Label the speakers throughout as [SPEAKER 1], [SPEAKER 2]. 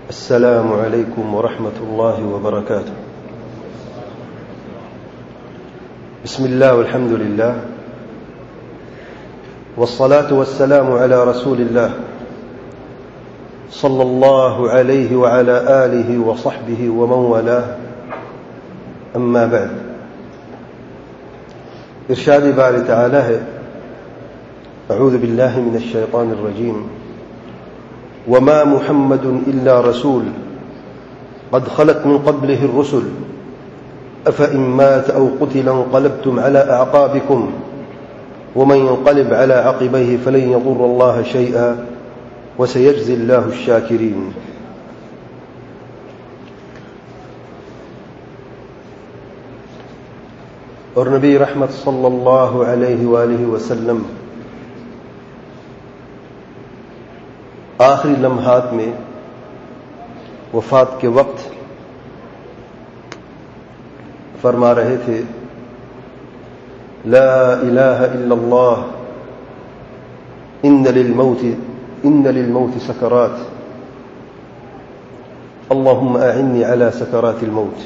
[SPEAKER 1] السلام عليكم ورحمة الله وبركاته. بسم الله والحمد لله والصلاة والسلام على رسول الله صلى الله عليه وعلى آله وصحبه ومن والاه. أما بعد. ارشاد بارے تعالی ہے اعوذ باللہ من الشیطان الرجیم وما محمد الا رسول قد خلت من قبله الرسل افإن مات او قتل انقلبتم على اعقابكم ومن ينقلب على عقبيه فلن يضر الله شيئا وسيجزي الله الشاكرين. اور نبی رحمت صلی اللہ علیہ وآلہ وسلم آخری لمحات میں وفات کے وقت فرما رہے تھے لا الہ الا اللہ ان للموت سکرات اللہم اعنی علی سکرات الموت.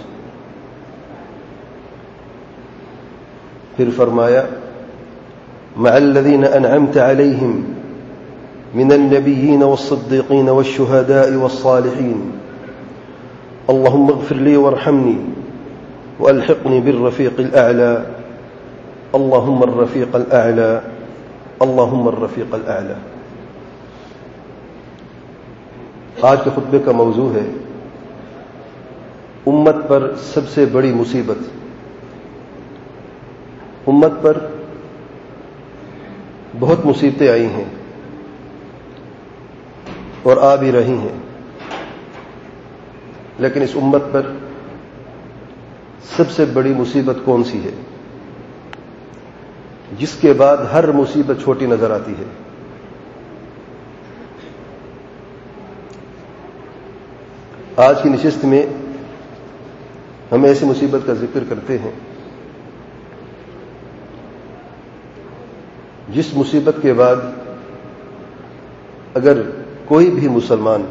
[SPEAKER 1] پھر فرمایا مع الذین انعمت علیہم من النبيين والصديقين والشهداء والصالحين اللهم اغفر لي وارحمني والحقني بالرفيق الأعلى اللهم الرفيق الأعلى اللهم الرفيق الأعلى. آج کے خطبے کا موضوع ہے امت پر سب سے بڑی مصیبت. امت پر بہت مصیبتیں آئی ہیں اور آ بھی رہی ہیں، لیکن اس امت پر سب سے بڑی مصیبت کون سی ہے جس کے بعد ہر مصیبت چھوٹی نظر آتی ہے؟ آج کی نشست میں ہم ایسی مصیبت کا ذکر کرتے ہیں جس مصیبت کے بعد اگر کوئی بھی مسلمان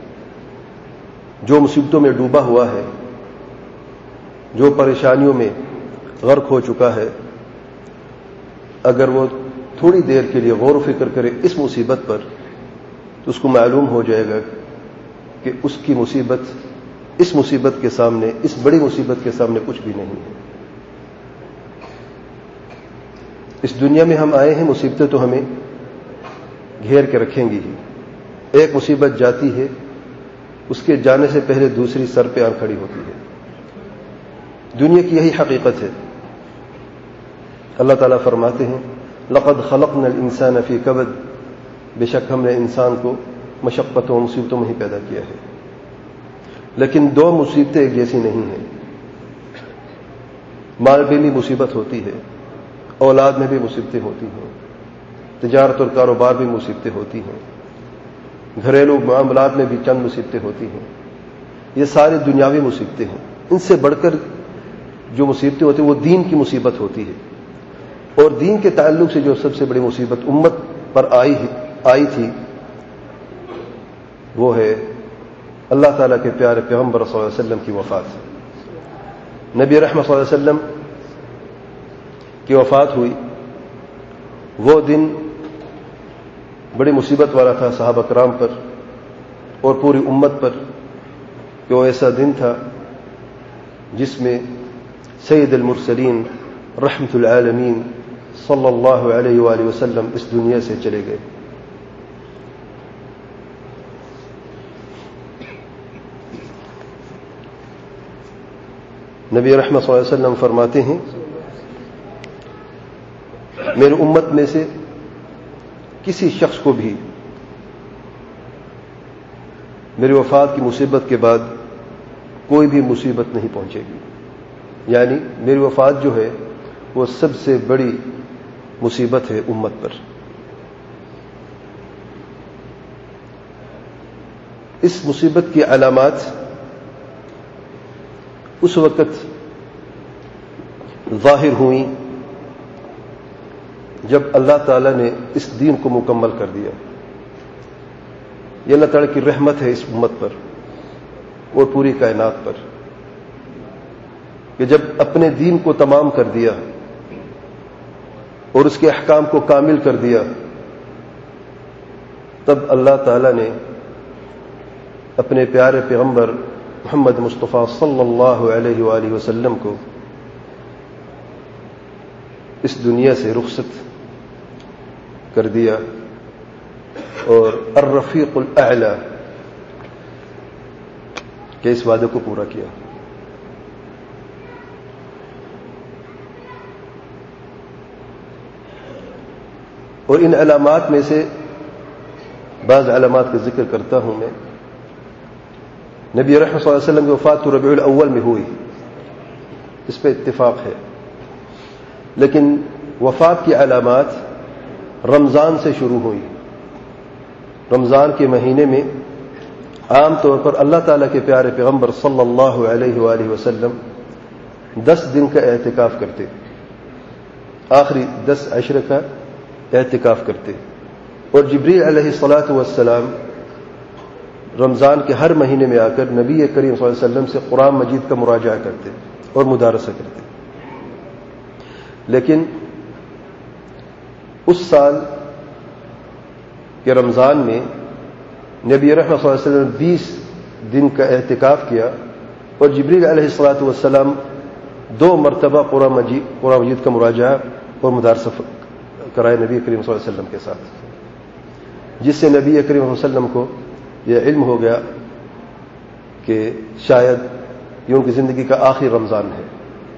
[SPEAKER 1] جو مصیبتوں میں ڈوبا ہوا ہے، جو پریشانیوں میں غرق ہو چکا ہے، اگر وہ تھوڑی دیر کے لیے غور و فکر کرے اس مصیبت پر تو اس کو معلوم ہو جائے گا کہ اس کی مصیبت اس مصیبت کے سامنے، اس بڑی مصیبت کے سامنے کچھ بھی نہیں ہے. اس دنیا میں ہم آئے ہیں، مصیبتیں تو ہمیں گھیر کے رکھیں گی ہی. ایک مصیبت جاتی ہے، اس کے جانے سے پہلے دوسری سر پہ آ کھڑی ہوتی ہے. دنیا کی یہی حقیقت ہے. اللہ تعالیٰ فرماتے ہیں لقد خلقنا الانسان فی کبد، بے شک ہم نے انسان کو مشقتوں مصیبتوں میں ہی پیدا کیا ہے. لیکن دو مصیبتیں ایک جیسی نہیں ہیں. مال میں بھی مصیبت ہوتی ہے، اولاد میں بھی مصیبتیں ہوتی ہیں، تجارت اور کاروبار بھی مصیبتیں ہوتی ہیں، گھریلو معاملات میں بھی چند مصیبتیں ہوتی ہیں. یہ ساری دنیاوی مصیبتیں ہیں. ان سے بڑھ کر جو مصیبتیں ہوتی ہیں وہ دین کی مصیبت ہوتی ہے. اور دین کے تعلق سے جو سب سے بڑی مصیبت امت پر آئی تھی وہ ہے اللہ تعالیٰ کے پیارے پیغمبر صلی اللہ علیہ وسلم کی وفات. نبی رحمت صلی اللہ علیہ وسلم کی وفات ہوئی. وہ دن بڑی مصیبت والا تھا صحابہ کرام پر اور پوری امت پر، کہ وہ ایسا دن تھا جس میں سید المرسلین رحمت العالمین صلی اللہ علیہ وآلہ وسلم اس دنیا سے چلے گئے. نبی رحمت صلی اللہ علیہ وسلم فرماتے ہیں میری امت میں سے کسی شخص کو بھی میری وفات کی مصیبت کے بعد کوئی بھی مصیبت نہیں پہنچے گی. یعنی میری وفات جو ہے وہ سب سے بڑی مصیبت ہے امت پر. اس مصیبت کی علامات اس وقت ظاہر ہوئیں جب اللہ تعالیٰ نے اس دین کو مکمل کر دیا. یہ اللہ تعالیٰ کی رحمت ہے اس امت پر اور پوری کائنات پر، کہ جب اپنے دین کو تمام کر دیا اور اس کے احکام کو کامل کر دیا، تب اللہ تعالی نے اپنے پیارے پیغمبر محمد مصطفیٰ صلی اللہ علیہ وآلہ وسلم کو اس دنیا سے رخصت کر دیا اور الرفیق الاعلی کے اس وعدے کو پورا کیا۔ اور ان علامات میں سے بعض علامات کا ذکر کرتا ہوں میں۔ نبی رحمت صلی اللہ علیہ وسلم کی وفات تو ربیع الاول میں ہوئی، اس پہ اتفاق ہے، لیکن وفات کی علامات رمضان سے شروع ہوئی۔ رمضان کے مہینے میں عام طور پر اللہ تعالیٰ کے پیارے پیغمبر صلی اللہ علیہ وآلہ وسلم 10 دن کا اعتکاف کرتے، آخری 10 عشر کا اعتکاف کرتے، اور جبریل علیہ الصلاۃ والسلام رمضان کے ہر مہینے میں آ کر نبی کریم صلی اللہ علیہ وسلم سے قرآن مجید کا مراجعہ کرتے اور مدارسہ کرتے۔ لیکن اس سال کے رمضان میں نبی رحمت صلی اللہ علیہ وسلم 20 دن کا اعتکاف کیا، اور جبریل علیہ الصلاۃ والسلام 2 مرتبہ قرآن مجید کا مراجعہ اور مدارسہ کرائے نبی کریم صلی اللہ علیہ وسلم کے ساتھ، جس سے نبی کریم صلی اللہ علیہ وسلم کو یہ علم ہو گیا کہ شاید یہ ان کی زندگی کا آخری رمضان ہے۔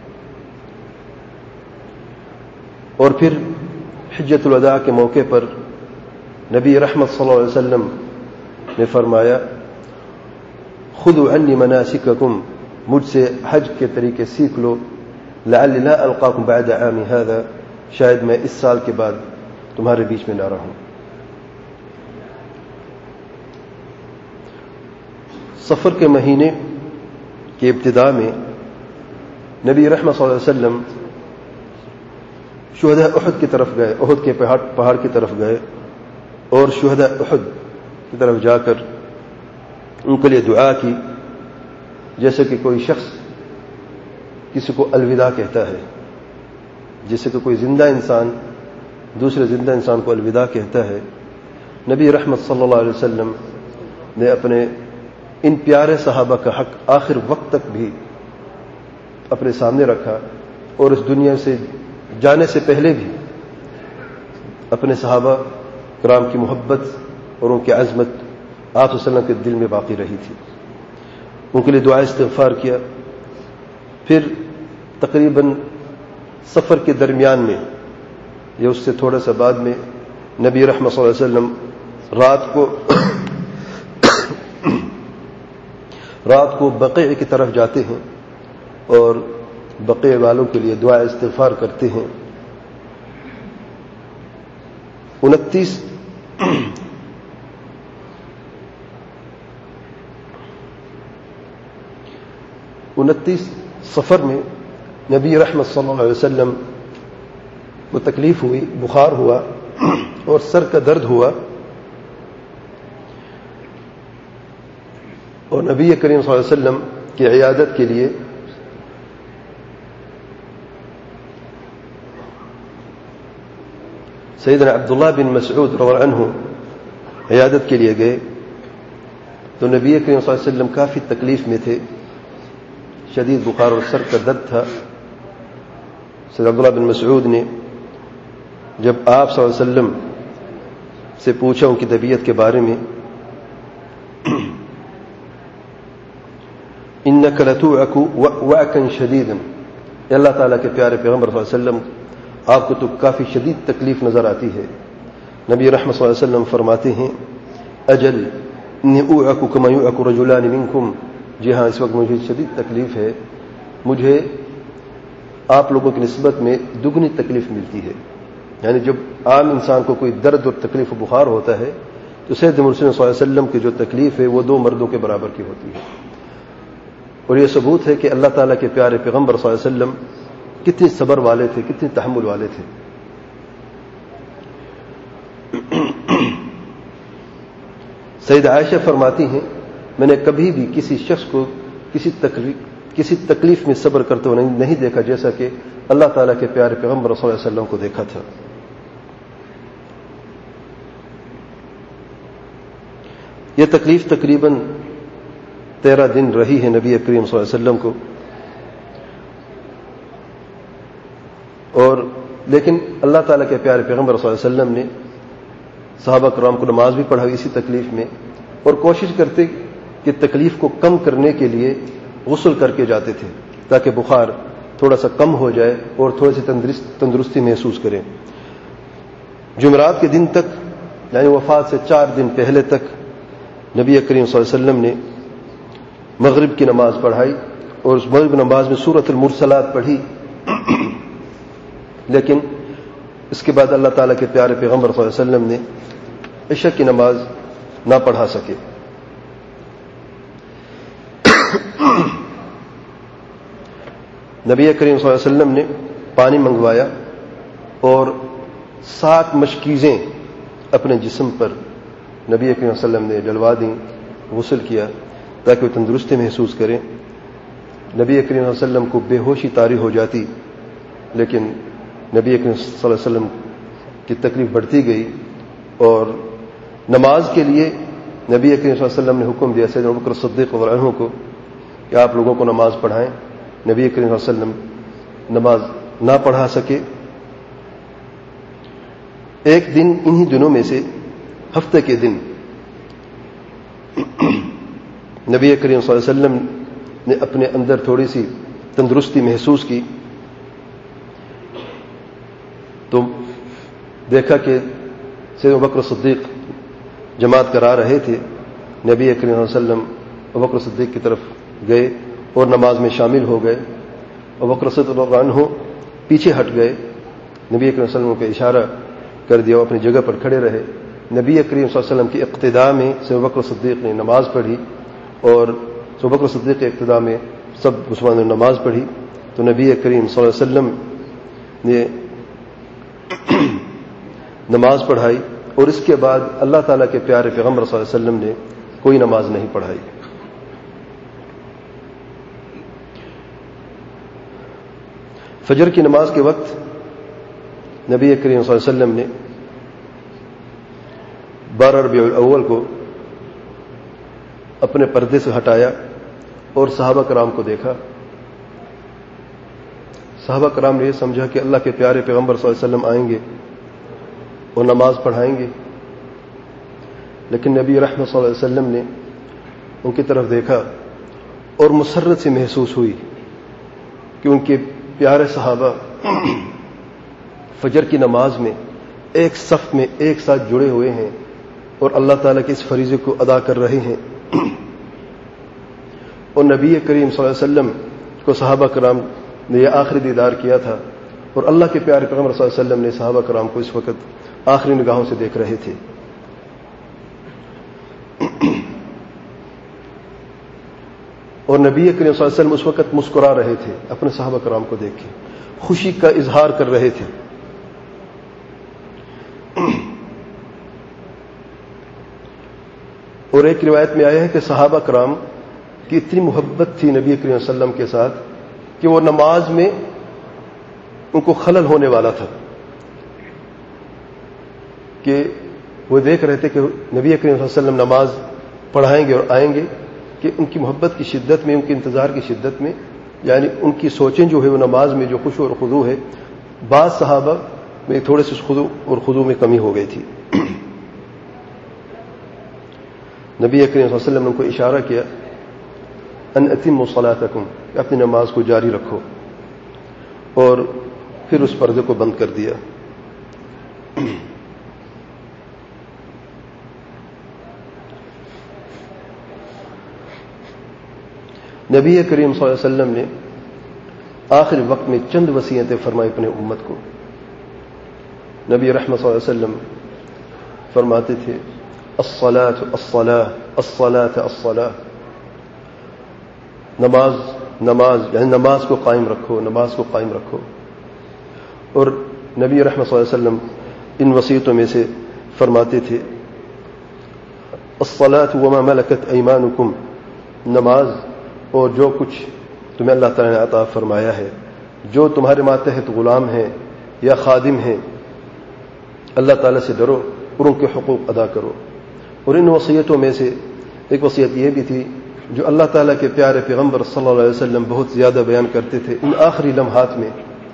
[SPEAKER 1] اور پھر حجۃ الوداع کے موقع پر نبی رحمت صلی اللہ علیہ وسلم نے فرمایا خذوا عنی مناسککم، مجھ سے حج کے طریقے سیکھ لو، لعلی لا القاکم بعد عامی ھذا، شاید میں اس سال کے بعد تمہارے بیچ میں نہ رہوں۔ سفر کے مہینے کی ابتدا میں نبی رحمت صلی اللہ علیہ وسلم شہداء احد کی طرف گئے، احد کے پہاڑ کی طرف گئے، اور شہداء احد کی طرف جا کر ان کے لیے دعا کی، جیسے کہ کوئی شخص کسی کو الوداع کہتا ہے، جیسے کہ کوئی زندہ انسان دوسرے زندہ انسان کو الوداع کہتا ہے۔ نبی رحمت صلی اللہ علیہ وسلم نے اپنے ان پیارے صحابہ کا حق آخر وقت تک بھی اپنے سامنے رکھا، اور اس دنیا سے جانے سے پہلے بھی اپنے صحابہ کرام کی محبت اور ان کی عظمت آپ صلی اللہ علیہ وسلم کے دل میں باقی رہی تھی۔ ان کے لیے دعا استغفار کیا۔ پھر تقریباً سفر کے درمیان میں یا اس سے تھوڑا سا بعد میں نبی رحمت صلی اللہ علیہ وسلم رات کو بقیع کی طرف جاتے ہیں اور بقیع والوں کے لیے دعا استغفار کرتے ہیں۔ 29 سفر میں نبی رحمت صلی اللہ علیہ وسلم کو تکلیف ہوئی، بخار ہوا اور سر کا درد ہوا، اور نبی کریم صلی اللہ علیہ وسلم کی عیادت کے لیے سیدنا عبداللہ بن مسعود رضی اللہ عنہ عیادت کے لیے گئے، تو نبی کریم صلی اللہ علیہ وسلم کافی تکلیف میں تھے، شدید بخار اور سر کا درد تھا۔ سیدنا عبداللہ بن مسعود نے جب آپ صلی اللہ علیہ وسلم سے پوچھا ان کی طبیعت کے بارے میں، انک لتوعک وعکا شدیدا، اللہ تعالیٰ کے پیارے پیغمبر صلی اللہ علیہ وسلم آپ کو تو کافی شدید تکلیف نظر آتی ہے۔ نبی رحمت صلی اللہ علیہ وسلم فرماتے ہیں اجل انی اوعک کما یوعک رجلان منکم، جی ہاں اس وقت مجھے شدید تکلیف ہے، مجھے آپ لوگوں کی نسبت میں دگنی تکلیف ملتی ہے۔ یعنی جب عام انسان کو کوئی درد اور تکلیف و بخار ہوتا ہے تو سید مرسل صلی اللہ علیہ وسلم کی جو تکلیف ہے وہ 2 مردوں کے برابر کی ہوتی ہے، اور یہ ثبوت ہے کہ اللہ تعالیٰ کے پیارے پیغمبر صلی اللہ علیہ وسلم کتنے صبر والے تھے، کتنے تحمل والے تھے۔ سید عائشہ فرماتی ہیں میں نے کبھی بھی کسی شخص کو کسی تکلیف میں صبر کرتے ہوئے نہیں دیکھا جیسا کہ اللہ تعالیٰ کے پیارے پیغمبر صلی اللہ علیہ وسلم کو دیکھا تھا. یہ تکلیف تقریباً 13 دن رہی ہے نبی کریم صلی اللہ علیہ وسلم کو. اور لیکن اللہ تعالیٰ کے پیارے پیغمبر صلی اللہ علیہ وسلم نے صحابہ کرام کو نماز بھی پڑھائی اسی تکلیف میں، اور کوشش کرتے کہ تکلیف کو کم کرنے کے لیے غسل کر کے جاتے تھے تاکہ بخار تھوڑا سا کم ہو جائے اور تھوڑی سی تندرستی محسوس کریں. جمعرات کے دن تک یعنی وفات سے 4 دن پہلے تک نبی کریم صلی اللہ علیہ وسلم نے مغرب کی نماز پڑھائی اور اس مغرب نماز میں سورۃ المرسلات پڑھی، لیکن اس کے بعد اللہ تعالیٰ کے پیارے پیغمبر صلی اللہ علیہ وسلم نے عشاء کی نماز نہ پڑھا سکے. نبی کریم صلی اللہ علیہ وسلم نے پانی منگوایا اور 7 مشکیزیں اپنے جسم پر نبی کریم صلی اللہ علیہ وسلم نے ڈلوا دیں، غسل کیا تاکہ وہ تندرستی محسوس کریں. نبی کریم صلی اللہ علیہ وسلم کو بے ہوشی طاری ہو جاتی، لیکن نبی کریم صلی اللہ علیہ وسلم کی تکلیف بڑھتی گئی اور نماز کے لیے نبی کریم صلی اللہ علیہ وسلم نے حکم دیا سیدنا ابوبکر صدیق رضی اللہ عنہ کو کہ آپ لوگوں کو نماز پڑھائیں. نبی کریم صلی اللہ علیہ وسلم نماز نہ پڑھا سکے. ایک دن انہی دنوں میں سے ہفتے کے دن نبی کریم صلی اللہ علیہ وسلم نے اپنے اندر تھوڑی سی تندرستی محسوس کی تو دیکھا کہ سیدنا ابوبکر صدیق جماعت کرا رہے تھے. نبی کریم صلی اللہ علیہ وسلم ابوبکر صدیق کی طرف گئے اور نماز میں شامل ہو گئے. ابوبکر صدیق رضی اللہ عنہ پیچھے ہٹ گئے. نبی کریم صلی اللہ علیہ وسلم کو اشارہ کر دیا، وہ اپنی جگہ پر کھڑے رہے. نبی کریم صلی اللہ علیہ وسلم کی اقتداء میں سیدنا ابوبکر صدیق نے نماز پڑھی اور سیدنا ابوبکر صدیق کے اقتداء میں سب مسلمانوں نے نماز پڑھی. تو نبی کریم صلی اللہ علیہ وسلم نے نماز پڑھائی اور اس کے بعد اللہ تعالیٰ کے پیارے پیغمبر صلی اللہ علیہ وسلم نے کوئی نماز نہیں پڑھائی. فجر کی نماز کے وقت نبی کریم صلی اللہ علیہ وسلم نے 12 ربیع الاول کو اپنے پردے سے ہٹایا اور صحابہ کرام کو دیکھا. صحابہ کرام نے یہ سمجھا کہ اللہ کے پیارے پیغمبر صلی اللہ علیہ وسلم آئیں گے اور نماز پڑھائیں گے، لیکن نبی رحمت صلی اللہ علیہ وسلم نے ان کی طرف دیکھا اور مسرت سے محسوس ہوئی کہ ان کے پیارے صحابہ فجر کی نماز میں ایک صف میں ایک ساتھ جڑے ہوئے ہیں اور اللہ تعالیٰ کے اس فریضے کو ادا کر رہے ہیں. اور نبی کریم صلی اللہ علیہ وسلم کو صحابہ کرام نے یہ آخری دیدار کیا تھا اور اللہ کے پیارے پیغمبر صلی اللہ علیہ وسلم نے صحابہ کرام کو اس وقت آخری نگاہوں سے دیکھ رہے تھے. اور نبی کریم صلی اللہ علیہ وسلم اس وقت مسکرا رہے تھے، اپنے صحابہ کرام کو دیکھ کے خوشی کا اظہار کر رہے تھے. اور ایک روایت میں آیا ہے کہ صحابہ کرام کی اتنی محبت تھی نبی کریم صلی اللہ علیہ وسلم کے ساتھ کہ وہ نماز میں ان کو خلل ہونے والا تھا کہ وہ دیکھ رہے تھے کہ نبی کریم صلی اللہ علیہ وسلم نماز پڑھائیں گے اور آئیں گے، کہ ان کی محبت کی شدت میں، ان کے انتظار کی شدت میں، یعنی ان کی سوچیں جو ہے وہ نماز میں جو خشوع اور خضوع ہے، بعض صحابہ میں تھوڑے سے خضوع اور خضوع میں کمی ہو گئی تھی. نبی کریم صلی اللہ علیہ وسلم نے ان کو اشارہ کیا ان اتموا صلاتکم، کہ اپنی نماز کو جاری رکھو، اور پھر اس پردے کو بند کر دیا. نبی کریم صلی اللہ علیہ وسلم نے آخری وقت میں چند وصیتیں فرمائی اپنے امت کو. نبی رحمت صلی اللہ علیہ وسلم فرماتے تھے الصلاۃ الصلاۃ الصلاۃ الصلاۃ، نماز نماز، یعنی نماز کو قائم رکھو، نماز کو قائم رکھو. اور نبی رحمت صلی اللہ علیہ وسلم ان وصیتوں میں سے فرماتے تھے الصلاۃ وما ملکت ایمانکم نماز اور جو کچھ تمہیں اللہ تعالیٰ نے عطا فرمایا ہے، جو تمہارے ماتحت غلام ہیں یا خادم ہیں، اللہ تعالیٰ سے ڈرو اور ان کے حقوق ادا کرو۔ اور ان وصیتوں میں سے ایک وصیت یہ بھی تھی جو اللہ تعالیٰ کے پیارے پیغمبر صلی اللہ علیہ وسلم بہت زیادہ بیان کرتے تھے ان آخری لمحات میں،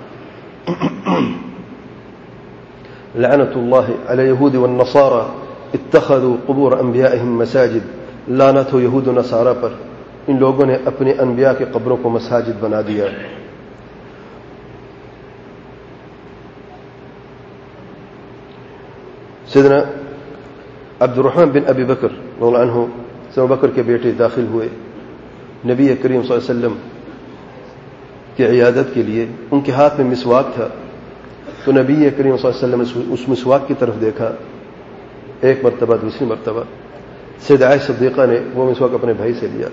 [SPEAKER 1] لعنت اللہ علی یہود والنصارى اتخذوا قبور انبیائهم مساجد، لعنت ہو یہود و نصارہ پر، ان لوگوں نے اپنے انبیاء کے قبروں کو مساجد بنا دیا۔ سیدنا عبد الرحمن بن ابی بکر رضی اللہ عنہ، سیدنا بکر کے بیٹے داخل ہوئے نبی کریم صلی اللہ علیہ وسلم کی عیادت کے لیے، ان کے ہاتھ میں مسواک تھا، تو نبی کریم صلی اللہ علیہ وسلم نے اس مسواک کی طرف دیکھا، ایک مرتبہ دوسری مرتبہ سیدہ عائشہ صدیقہ نے وہ مسواک اپنے بھائی سے لیا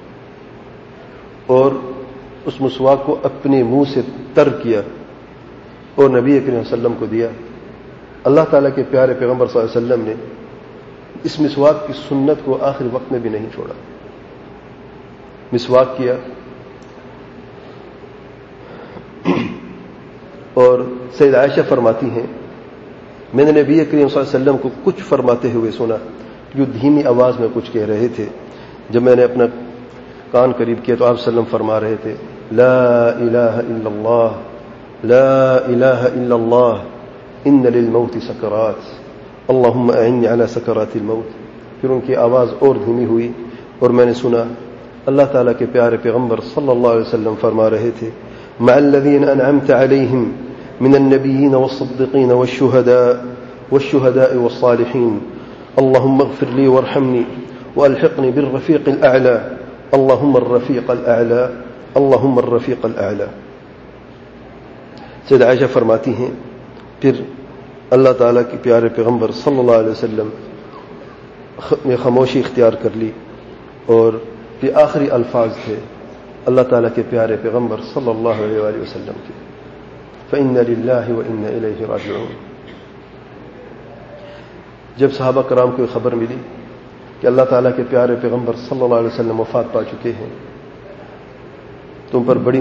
[SPEAKER 1] اور اس مسواک کو اپنے منہ سے تر کیا اور نبی کریم صلی اللہ علیہ وسلم کو دیا۔ اللہ تعالیٰ کے پیارے پیغمبر صلی اللہ علیہ وسلم نے اس مسواک کی سنت کو آخری وقت میں بھی نہیں چھوڑا، مسواک کیا اور سیدہ عائشہ فرماتی ہیں میں نے نبی کریم صلی اللہ علیہ وسلم کو کچھ فرماتے ہوئے سنا جو دھیمی آواز میں کچھ کہہ رہے تھے۔ جب میں نے اپنا کان قریب کیا تو آپ صلی اللہ علیہ وسلم فرما رہے تھے لا الہ الا اللہ، لا الہ الا اللہ، ان للموت سکرات، اللہم اعنی علی سکرات الموت۔ پھر ان کی آواز اور دھیمی ہوئی اور میں نے سنا اللہ تعالیٰ کے پیارے پیغمبر صلی اللہ علیہ وسلم فرما رہے تھے مع الذین انعمت علیہم من النبیین والصدیقین والشہداء والصالحین، اللہم اغفر لی وارحمنی والحقنی بالرفیق الاعلی، اللہم الرفیق الاعلی، اللہم الرفیق الاعلی۔ سیدہ عائشہ فرماتی ہیں پھر اللہ تعالیٰ کے پیارے پیغمبر صلی اللہ علیہ وسلم نے خاموشی اختیار کر لی اور یہ آخری الفاظ تھے اللہ تعالیٰ کے پیارے پیغمبر صلی اللہ علیہ وآلہ وسلم کے، فَإِنَّ لِلَّهِ وَإِنَّ إِلَيْهِ رَاجِعُونَ۔ جب صحابہ کرام کو خبر ملی کہ اللہ تعالیٰ کے پیارے پیغمبر صلی اللہ علیہ وسلم وفات پا چکے ہیں تو ان پر بڑی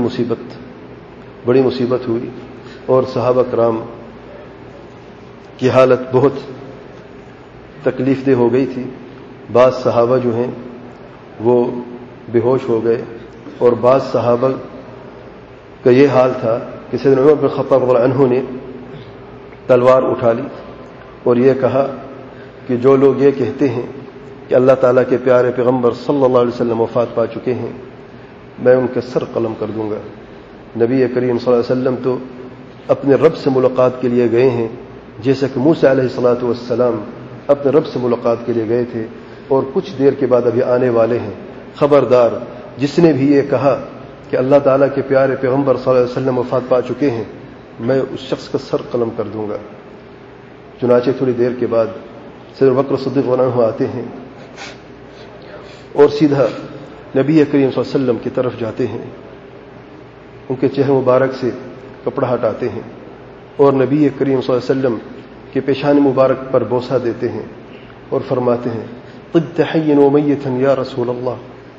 [SPEAKER 1] مصیبت ہوئی اور صحابہ کرام کی حالت بہت تکلیف دہ ہو گئی تھی۔ بعض صحابہ جو ہیں وہ بے ہوش ہو گئے اور بعض صحابہ کا یہ حال تھا کہ سیدنا عمر بن خطاب رضی اللہ عنہ نے تلوار اٹھا لی اور یہ کہا کہ جو لوگ یہ کہتے ہیں کہ اللہ تعالیٰ کے پیارے پیغمبر صلی اللہ علیہ وسلم وفات پا چکے ہیں میں ان کے سر قلم کر دوں گا۔ نبی کریم صلی اللہ علیہ وسلم تو اپنے رب سے ملاقات کے لیے گئے ہیں جیسا کہ موسیٰ علیہ الصلوۃ والسلام اپنے رب سے ملاقات کے لیے گئے تھے اور کچھ دیر کے بعد ابھی آنے والے ہیں۔ خبردار جس نے بھی یہ کہا کہ اللہ تعالیٰ کے پیارے پیغمبر صلی اللہ علیہ وسلم وفات پا چکے ہیں میں اس شخص کا سر قلم کر دوں گا۔ چنانچہ تھوڑی دیر کے بعد سیدنا بکر صدیق رضی اللہ عنہ آتے ہیں اور سیدھا نبی کریم صلی اللہ علیہ وسلم کی طرف جاتے ہیں، ان کے چہرے مبارک سے کپڑا ہٹاتے ہیں اور نبی کریم صلی اللہ علیہ وسلم کے پیشانی مبارک پر بوسہ دیتے ہیں اور فرماتے ہیں طبت حیا ومیتا یا رسول اللہ،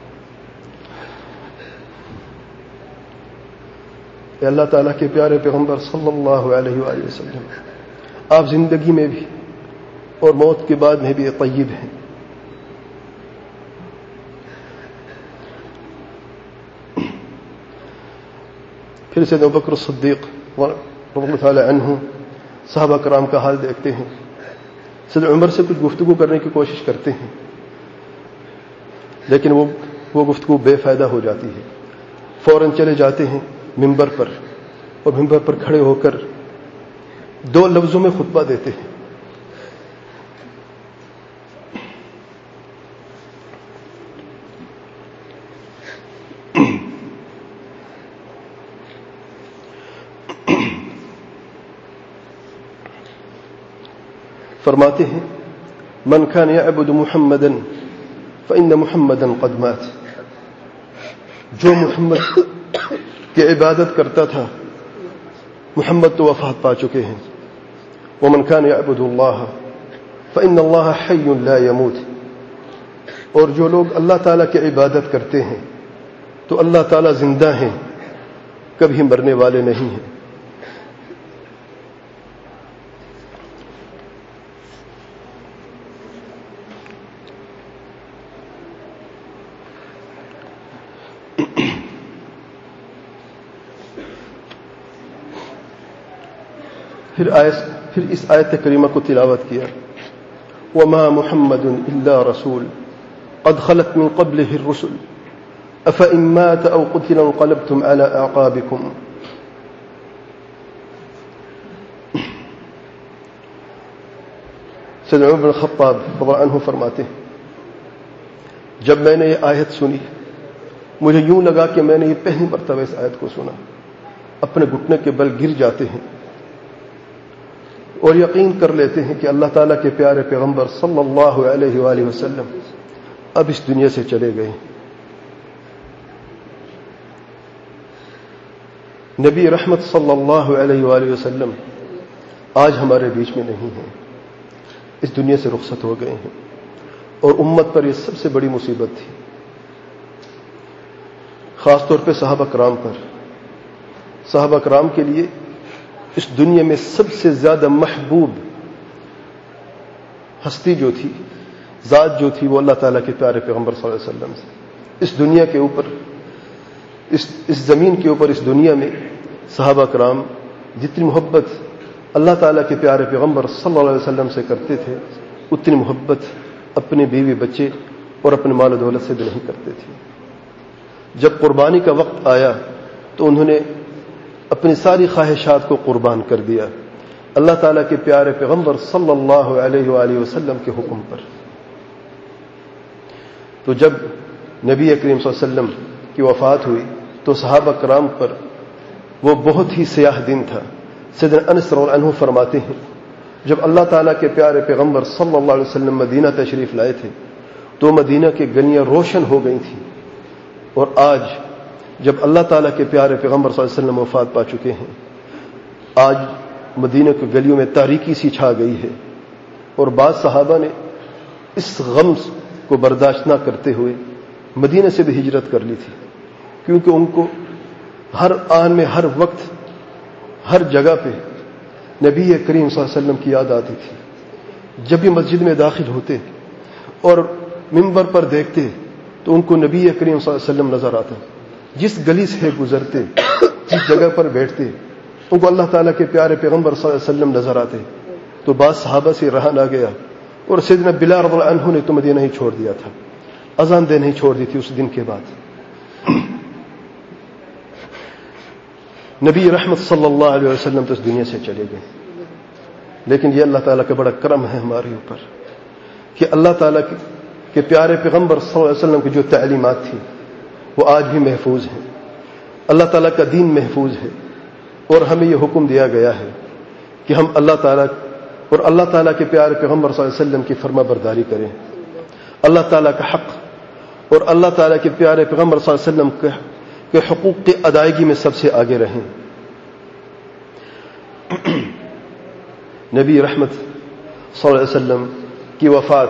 [SPEAKER 1] اے اللہ تعالیٰ کے پیارے پیغمبر صلی اللہ علیہ وآلہ وسلم آپ زندگی میں بھی اور موت کے بعد میں بھی طیب ہیں۔ پھر سیدنا ابوبکر صدیق رضی اللہ تعالی عنہ صحابہ کرام کا حال دیکھتے ہیں، سیدنا عمر سے کچھ گفتگو کرنے کی کوشش کرتے ہیں لیکن وہ گفتگو بے فائدہ ہو جاتی ہے، فوراً چلے جاتے ہیں ممبر پر اور ممبر پر کھڑے ہو کر 2 لفظوں میں خطبہ دیتے ہیں، فرماتے ہیں من كان يعبد محمدا فإن محمدا قد مات، جو محمد کی عبادت کرتا تھا محمد تو وفات پا چکے ہیں، ومن كان يعبد الله فإن الله حي لا يموت، اور جو لوگ اللہ تعالیٰ کی عبادت کرتے ہیں تو اللہ تعالیٰ زندہ ہیں، کبھی مرنے والے نہیں ہیں۔ پھر اس آیت کریمہ کو تلاوت کیا، وَمَا مُحَمَّدٌ إِلَّا رَسُولٌ قَدْ خَلَتْ مِن قَبْلِهِ الرُّسُلُ أَفَإِن مَّاتَ أَوْ قُتِلَ انقلبتم عَلَى أَعْقَابِكُمْ۔ سیدنا عمر بن الخطاب رضی اللہ عنہ فرماتے ہیں، جب میں نے یہ آیت سنی مجھے یوں لگا کہ میں نے یہ پہلی مرتبہ اس آیت کو سنا، اپنے گھٹنے کے بل گر جاتے ہیں اور یقین کر لیتے ہیں کہ اللہ تعالیٰ کے پیارے پیغمبر صلی اللہ علیہ وآلہ وسلم اب اس دنیا سے چلے گئے۔ نبی رحمت صلی اللہ علیہ وآلہ وسلم آج ہمارے بیچ میں نہیں ہیں، اس دنیا سے رخصت ہو گئے ہیں، اور امت پر یہ سب سے بڑی مصیبت تھی، خاص طور پہ صحابہ کرام پر۔ صحابہ کرام کے لیے اس دنیا میں سب سے زیادہ محبوب ہستی جو تھی، ذات جو تھی، وہ اللہ تعالیٰ کے پیارے پیغمبر صلی اللہ علیہ وسلم سے۔ اس دنیا کے اوپر، اس زمین کے اوپر، اس دنیا میں صحابہ کرام جتنی محبت اللہ تعالیٰ کے پیارے پیغمبر صلی اللہ علیہ وسلم سے کرتے تھے، اتنی محبت اپنے بیوی بچے اور اپنے مال و دولت سے بھی نہیں کرتے تھے۔ جب قربانی کا وقت آیا تو انہوں نے اپنی ساری خواہشات کو قربان کر دیا اللہ تعالیٰ کے پیارے پیغمبر صلی اللہ علیہ وآلہ وسلم کے حکم پر۔ تو جب نبی کریم صلی اللہ علیہ وسلم کی وفات ہوئی تو صحابہ کرام پر وہ بہت ہی سیاہ دن تھا۔ سیدنا انس رضی اللہ عنہ فرماتے ہیں، جب اللہ تعالیٰ کے پیارے پیغمبر صلی اللہ علیہ وسلم مدینہ تشریف لائے تھے تو مدینہ کی گلیاں روشن ہو گئی تھیں، اور آج جب اللہ تعالیٰ کے پیارے پیغمبر صلی اللہ علیہ وسلم وفات پا چکے ہیں، آج مدینہ کی گلیوں میں تاریکی سی چھا گئی ہے، اور بعض صحابہ نے اس غم کو برداشت نہ کرتے ہوئے مدینہ سے بھی ہجرت کر لی تھی، کیونکہ ان کو ہر آن میں، ہر وقت، ہر جگہ پہ نبی کریم صلی اللہ علیہ وسلم کی یاد آتی تھی۔ جب بھی مسجد میں داخل ہوتے اور منبر پر دیکھتے تو ان کو نبی کریم صلی اللہ علیہ وسلم نظر آتا، جس گلی سے گزرتے، جس جگہ پر بیٹھتے، ان کو اللہ تعالیٰ کے پیارے پیغمبر صلی اللہ علیہ وسلم نظر آتے۔ تو بعض صحابہ سے رہا نہ گیا، اور سیدنا بلال رضی اللہ عنہ نے تو مدینہ ہی چھوڑ دیا تھا، اذان دینے ہی چھوڑ دی تھی اس دن کے بعد۔ نبی رحمت صلی اللہ علیہ وسلم تو اس دنیا سے چلے گئے، لیکن یہ اللہ تعالیٰ کا بڑا کرم ہے ہمارے اوپر کہ اللہ تعالیٰ کے پیارے پیغمبر صلی اللہ علیہ وسلم کی جو تعلیمات تھی وہ آج بھی محفوظ ہیں، اللہ تعالیٰ کا دین محفوظ ہے، اور ہمیں یہ حکم دیا گیا ہے کہ ہم اللہ تعالیٰ اور اللہ تعالیٰ کے پیارے پیغمبر صلی اللہ علیہ وسلم کی فرما برداری کریں، اللہ تعالیٰ کا حق اور اللہ تعالیٰ کے پیارے پیغمبر صلی اللہ علیہ وسلم کے حقوق کی ادائیگی میں سب سے آگے رہیں۔ نبی رحمت صلی اللہ علیہ وسلم کی وفات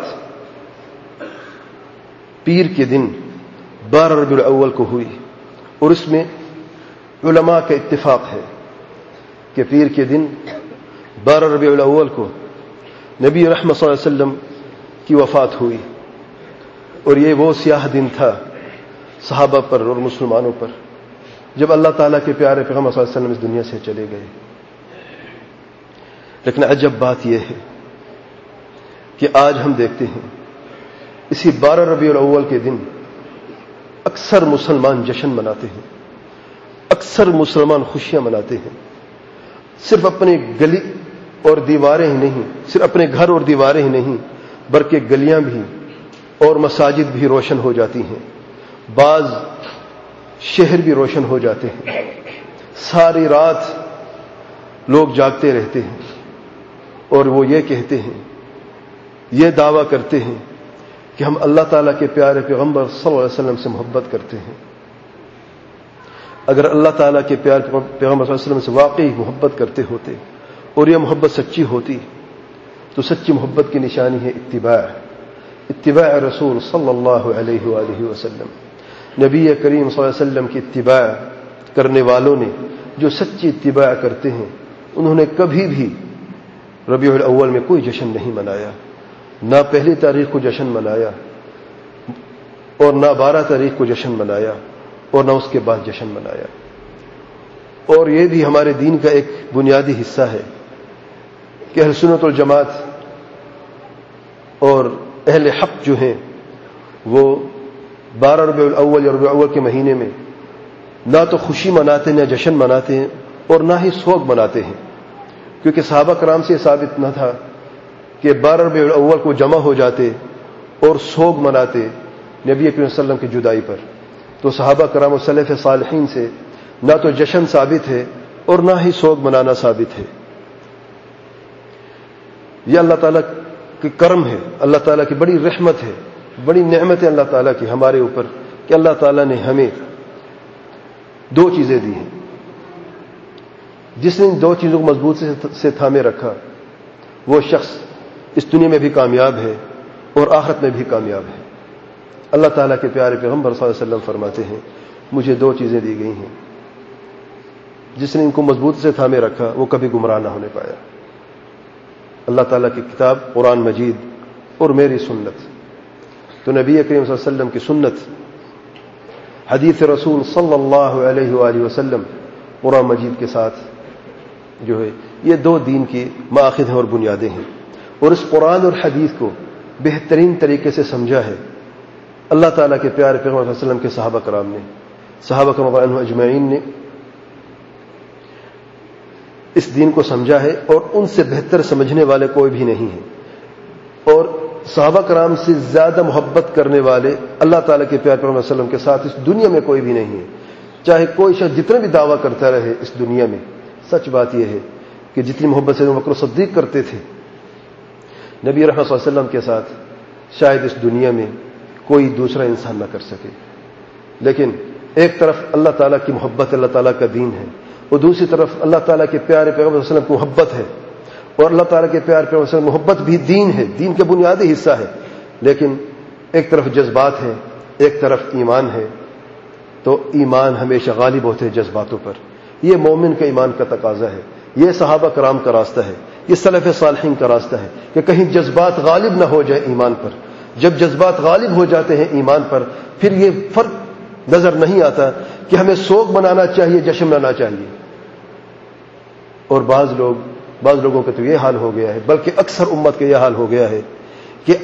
[SPEAKER 1] پیر کے دن 12 ربیع الاول کو ہوئی، اور اس میں علماء کا اتفاق ہے کہ پیر کے دن 12 ربیع الاول کو نبی رحمت صلی اللہ علیہ وسلم کی وفات ہوئی، اور یہ وہ سیاہ دن تھا صحابہ پر اور مسلمانوں پر جب اللہ تعالیٰ کے پیارے پیغمبر صلی اللہ علیہ وسلم اس دنیا سے چلے گئے۔ لیکن عجب بات یہ ہے کہ آج ہم دیکھتے ہیں اسی 12 ربیع الاول کے دن اکثر مسلمان جشن مناتے ہیں، اکثر مسلمان خوشیاں مناتے ہیں، صرف اپنی گلی اور دیواریں ہی نہیں، صرف اپنے گھر اور دیواریں ہی نہیں، بلکہ گلیاں بھی اور مساجد بھی روشن ہو جاتی ہیں، بعض شہر بھی روشن ہو جاتے ہیں، ساری رات لوگ جاگتے رہتے ہیں، اور وہ یہ کہتے ہیں، یہ دعویٰ کرتے ہیں کہ ہم اللہ تعالیٰ کے پیارے پیغمبر صلی اللہ علیہ وسلم سے محبت کرتے ہیں۔ اگر اللہ تعالیٰ کے پیارے پیغمبر صلی اللہ علیہ وسلم سے واقعی محبت کرتے ہوتے اور یہ محبت سچی ہوتی تو سچی محبت کی نشانی ہے اتباع، اتباع رسول صلی اللہ علیہ وآلہ وسلم، نبی کریم صلی اللہ علیہ وسلم کی اتباع کرنے والوں نے جو سچی اتباع کرتے ہیں انہوں نے کبھی بھی ربیع الاول میں کوئی جشن نہیں منایا، نہ پہلی تاریخ کو جشن منایا اور نہ 12 تاریخ کو جشن منایا اور نہ اس کے بعد جشن منایا۔ اور یہ بھی ہمارے دین کا ایک بنیادی حصہ ہے کہ اہل سنت والجماعت اور اہل حق جو ہیں وہ 12 ربیع الاول یا ربیع الاول کے مہینے میں نہ تو خوشی مناتے ہیں نہ جشن مناتے ہیں اور نہ ہی سوگ مناتے ہیں، کیونکہ صحابہ کرام سے ثابت نہ تھا کہ 12 ربیع الاول کو جمع ہو جاتے اور سوگ مناتے نبی کریم صلی اللہ علیہ وسلم کی جدائی پر۔ تو صحابہ کرام و سلف صالحین سے نہ تو جشن ثابت ہے اور نہ ہی سوگ منانا ثابت ہے۔ یہ اللہ تعالیٰ کی کرم ہے، اللہ تعالیٰ کی بڑی رحمت ہے، بڑی نعمت ہے اللہ تعالیٰ کی ہمارے اوپر کہ اللہ تعالیٰ نے ہمیں 2 چیزیں دی ہیں۔ جس نے ان 2 چیزوں کو مضبوط سے تھامے رکھا وہ شخص اس دنیا میں بھی کامیاب ہے اور آخرت میں بھی کامیاب ہے۔ اللہ تعالیٰ کے پیارے پیغمبر صلی اللہ علیہ وسلم فرماتے ہیں مجھے 2 چیزیں دی گئی ہیں، جس نے ان کو مضبوط سے تھامے رکھا وہ کبھی گمراہ نہ ہونے پایا، اللہ تعالیٰ کی کتاب قرآن مجید اور میری سنت۔ تو نبی کریم صلی اللہ علیہ وسلم کی سنت، حدیث رسول صلی اللہ علیہ وآلہ وسلم، قرآن مجید کے ساتھ جو ہے یہ 2 دین کی مآخذ ہیں اور بنیادیں ہیں، اور اس قرآن اور حدیث کو بہترین طریقے سے سمجھا ہے اللہ تعالیٰ کے پیارے پیغمبر صلی اللہ علیہ وسلم کے صحابہ کرام نے، صحابہ کرام عنہم اجمعین نے اس دین کو سمجھا ہے، اور ان سے بہتر سمجھنے والے کوئی بھی نہیں ہیں، اور صحابہ کرام سے زیادہ محبت کرنے والے اللہ تعالیٰ کے پیارے پیغمبر صلی اللہ علیہ وسلم کے ساتھ اس دنیا میں کوئی بھی نہیں ہے۔ چاہے کوئی شخص جتنے بھی دعویٰ کرتا رہے اس دنیا میں، سچ بات یہ ہے کہ جتنی محبت سے ابو بکر صدیق کرتے تھے نبی رحمت صلی اللہ علیہ وسلم کے ساتھ، شاید اس دنیا میں کوئی دوسرا انسان نہ کر سکے۔ لیکن ایک طرف اللہ تعالیٰ کی محبت، اللہ تعالیٰ کا دین ہے، اور دوسری طرف اللہ تعالیٰ کے پیارے پیغمبر صلی اللہ علیہ وسلم کی محبت ہے، اور اللہ تعالیٰ کے پیارے پیغمبر صلی اللہ علیہ وسلم محبت بھی دین ہے، دین کا بنیادی حصہ ہے۔ لیکن ایک طرف جذبات ہیں، ایک طرف ایمان ہے، تو ایمان ہمیشہ غالب ہوتے ہیں جذباتوں پر۔ یہ مومن کے ایمان کا تقاضا ہے، یہ صحابہ کرام کا راستہ ہے، یہ سلف صالحین کا راستہ ہے کہ کہیں جذبات غالب نہ ہو جائے ایمان پر۔ جب جذبات غالب ہو جاتے ہیں ایمان پر، پھر یہ فرق نظر نہیں آتا کہ ہمیں سوگ منانا چاہیے، جشن منانا چاہیے۔ اور بعض لوگوں کا تو یہ حال ہو گیا ہے، بلکہ اکثر امت کا یہ حال ہو گیا ہے کہ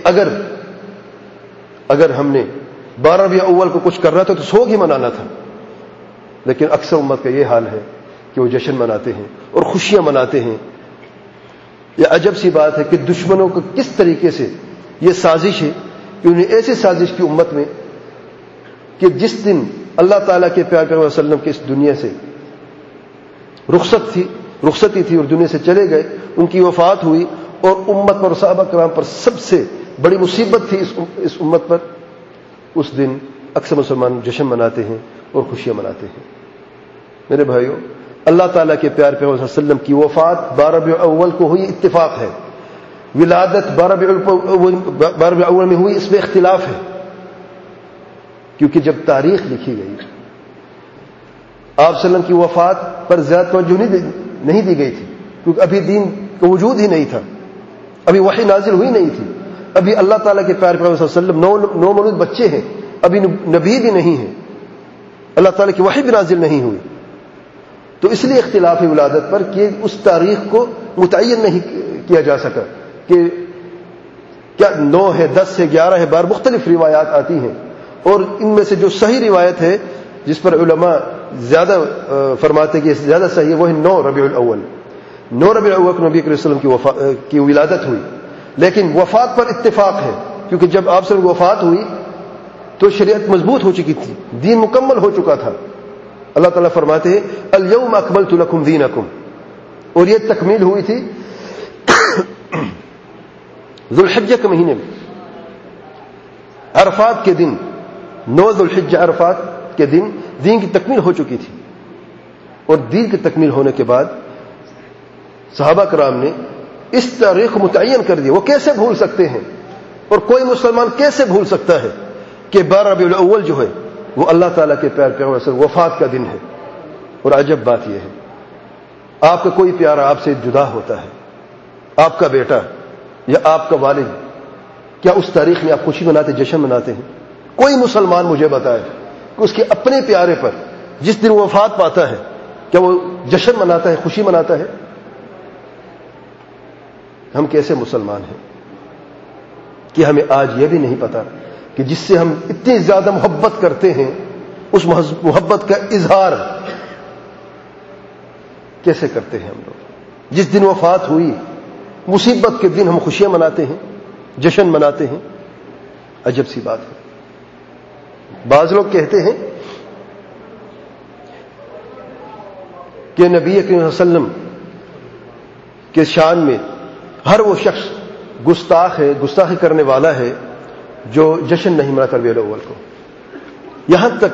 [SPEAKER 1] اگر ہم نے 12 ربیع اول کو کچھ کرنا تھا تو سوگ ہی منانا تھا، لیکن اکثر امت کا یہ حال ہے کہ وہ جشن مناتے ہیں اور خوشیاں مناتے ہیں۔ یہ عجب سی بات ہے کہ دشمنوں کو کس طریقے سے یہ سازش ہے کہ انہیں ایسی سازش کی امت میں کہ جس دن اللہ تعالیٰ کے پیارے پیغمبر صلی اللہ علیہ وسلم کی اس دنیا سے رخصتی تھی اور دنیا سے چلے گئے، ان کی وفات ہوئی، اور امت پر، صحابہ کرام پر سب سے بڑی مصیبت تھی اس امت پر، اس دن اکثر مسلمان جشن مناتے ہیں اور خوشیاں مناتے ہیں۔ میرے بھائیوں، اللہ تعالیٰ کے پیارے پیغمبر صلی اللہ علیہ وسلم کی وفات 12 ربیع اول کو ہوئی، اتفاق ہے۔ ولادت 12 ربیع اول میں ہوئی، اس میں اختلاف ہے، کیونکہ جب تاریخ لکھی گئی آپ صلی اللہ علیہ وسلم کی وفات پر زیادہ توجہ نہیں دی گئی تھی، کیونکہ ابھی دین کا وجود ہی نہیں تھا، ابھی وحی نازل ہوئی نہیں تھی، ابھی اللہ تعالیٰ کے پیارے پیغمبر صلی اللہ علیہ وسلم نو مولود بچے ہیں، ابھی نبی بھی نہیں ہے، اللہ تعالیٰ کی وحی بھی نازل نہیں ہوئی۔ تو اس لیے اختلاف ہے ولادت پر کہ اس تاریخ کو متعین نہیں کیا جا سکا کہ کیا 9 ہے، 10 ہے، 11 ہے، 12 مختلف روایات آتی ہیں، اور ان میں سے جو صحیح روایت ہے جس پر علماء زیادہ فرماتے ہیں کہ زیادہ صحیح ہے وہ ہے 9 ربیع الاول۔ 9 ربیع الاول کو نبی کریم صلی اللہ علیہ وسلم کی ولادت ہوئی، لیکن وفات پر اتفاق ہے، کیونکہ جب آپ صلی اللہ علیہ وسلم کی وفات ہوئی تو شریعت مضبوط ہو چکی تھی، دین مکمل ہو چکا تھا۔ اللہ تعالیٰ فرماتے ہیں الیوم اکملت لکم دینکم، اور یہ تکمیل ہوئی تھی ذو الحجہ کے مہینے میں، عرفات کے دن، 9 ذو الحجہ عرفات کے دن دین کی تکمیل ہو چکی تھی۔ اور دین کی تکمیل ہونے کے بعد صحابہ کرام نے اس تاریخ کو متعین کر دیا۔ وہ کیسے بھول سکتے ہیں اور کوئی مسلمان کیسے بھول سکتا ہے کہ 12 ربیع الاول جو ہے وہ اللہ تعالیٰ کے پیارے پیغمبر صلی اللہ علیہ وسلم وفات کا دن ہے. اور عجب بات یہ ہے، آپ کا کوئی پیارا آپ سے جدا ہوتا ہے، آپ کا بیٹا یا آپ کا والد، کیا اس تاریخ میں آپ خوشی مناتے، جشن مناتے ہیں؟ کوئی مسلمان مجھے بتائے کہ اس کے اپنے پیارے پر جس دن وہ وفات پاتا ہے کیا وہ جشن مناتا ہے، خوشی مناتا ہے؟ ہم کیسے مسلمان ہیں کہ ہمیں آج یہ بھی نہیں پتا کہ جس سے ہم اتنی زیادہ محبت کرتے ہیں اس محبت کا اظہار کیسے کرتے ہیں ہم لوگ؟ جس دن وفات ہوئی، مصیبت کے دن ہم خوشیاں مناتے ہیں، جشن مناتے ہیں. عجب سی بات ہے. بعض لوگ کہتے ہیں کہ نبی کریم صلی اللہ علیہ وسلم کے شان میں ہر وہ شخص گستاخ ہے، گستاخی کرنے والا ہے جو جشن نہیں مناتا ربیع الاول کو. یہاں تک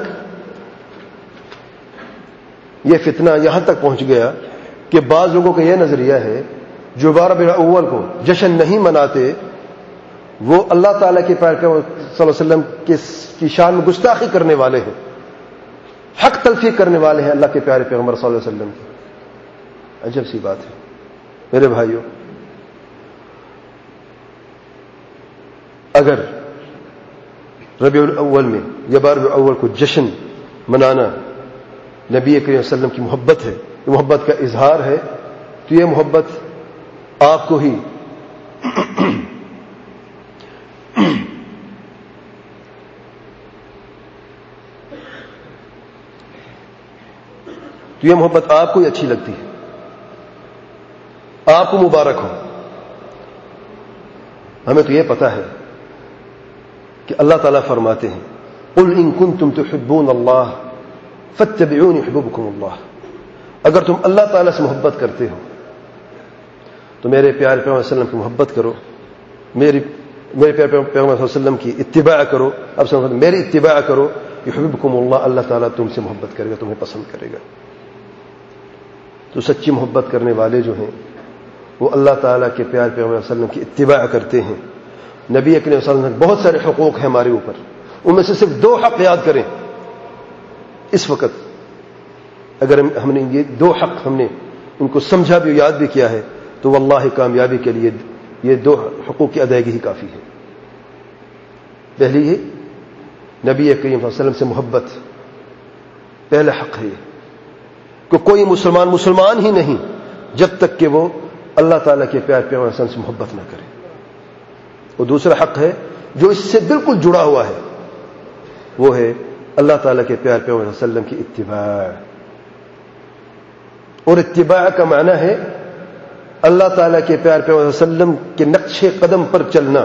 [SPEAKER 1] یہ فتنہ یہاں تک پہنچ گیا کہ بعض لوگوں کا یہ نظریہ ہے جو 12 ربیع الاول کو جشن نہیں مناتے وہ اللہ تعالیٰ کے پیارے پیغمبر صلی اللہ علیہ وسلم کی شان میں گستاخی کرنے والے ہیں، حق تلفی کرنے والے ہیں اللہ کے پیارے پیغمبر صلی اللہ علیہ وسلم کی. عجب سی بات ہے میرے بھائیوں. اگر ربیع الاول میں یا 12 ربیع الاول کو جشن منانا نبی کریم صلی اللہ علیہ وسلم کی محبت ہے، محبت کا اظہار ہے، تو یہ محبت آپ کو ہی تو یہ محبت آپ کو ہی اچھی لگتی ہے، آپ کو مبارک ہو. ہمیں تو یہ پتا ہے کہ اللہ تعالیٰ فرماتے ہیں قل ان کنتم تحبون اللہ فاتبعونی یحببکم اللہ. اگر تم اللہ تعالیٰ سے محبت کرتے ہو تو میرے پیارے پیغمبر صلی اللہ علیہ وسلم کی محبت کرو، میرے پیارے پیغمبر صلی اللہ علیہ وسلم کی اتباع کرو. اب سمجھو میری اتباع کرو، یحببکم اللہ، اللہ تعالیٰ تم سے محبت کرے گا، تمہیں پسند کرے گا. تو سچی محبت کرنے والے جو ہیں وہ اللہ تعالیٰ کے پیارے پیغمبر صلی اللہ علیہ وسلم کی اتباع کرتے ہیں. نبی کریم صلی اللہ علیہ وسلم بہت سارے حقوق ہیں ہمارے اوپر، ان میں سے صرف 2 حق یاد کریں اس وقت. اگر ہم نے یہ 2 حق ہم نے ان کو سمجھا بھی، یاد بھی کیا ہے، تو واللہ کامیابی کے لیے یہ 2 حقوق کی ادائیگی ہی کافی ہے. پہلی ہے نبی کریم صلی اللہ علیہ وسلم سے محبت. پہلا حق ہے کہ کوئی مسلمان ہی نہیں جب تک کہ وہ اللہ تعالیٰ کے پیارے پیغمبر صلی اللہ علیہ وسلم سے محبت نہ کرے. اور دوسرا حق ہے جو اس سے بالکل جڑا ہوا ہے، وہ ہے اللہ تعالیٰ کے پیارے پیغمبر صلی اللہ علیہ وسلم کی اتباع. اور اتباع کا معنی ہے اللہ تعالیٰ کے پیارے پیغمبر صلی اللہ علیہ وسلم کے نقش قدم پر چلنا،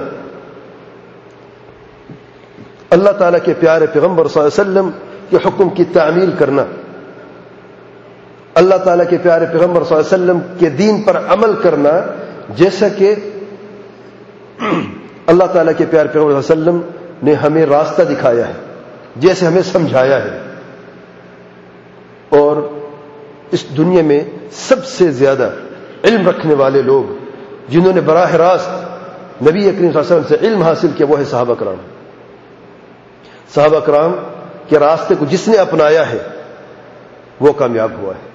[SPEAKER 1] اللہ تعالیٰ کے پیارے پیغمبر صلی اللہ علیہ وسلم کے حکم کی تعمیل کرنا، اللہ تعالیٰ کے پیارے پیغمبر صلی اللہ علیہ وسلم کے دین پر عمل کرنا جیسا کہ اللہ تعالیٰ کے پیارے پیغمبر صلی اللہ علیہ وسلم نے ہمیں راستہ دکھایا ہے، جیسے ہمیں سمجھایا ہے. اور اس دنیا میں سب سے زیادہ علم رکھنے والے لوگ جنہوں نے براہ راست نبی کریم صلی اللہ علیہ وسلم سے علم حاصل کیا وہ ہے صحابہ کرام. صحابہ کرام کے راستے کو جس نے اپنایا ہے وہ کامیاب ہوا ہے.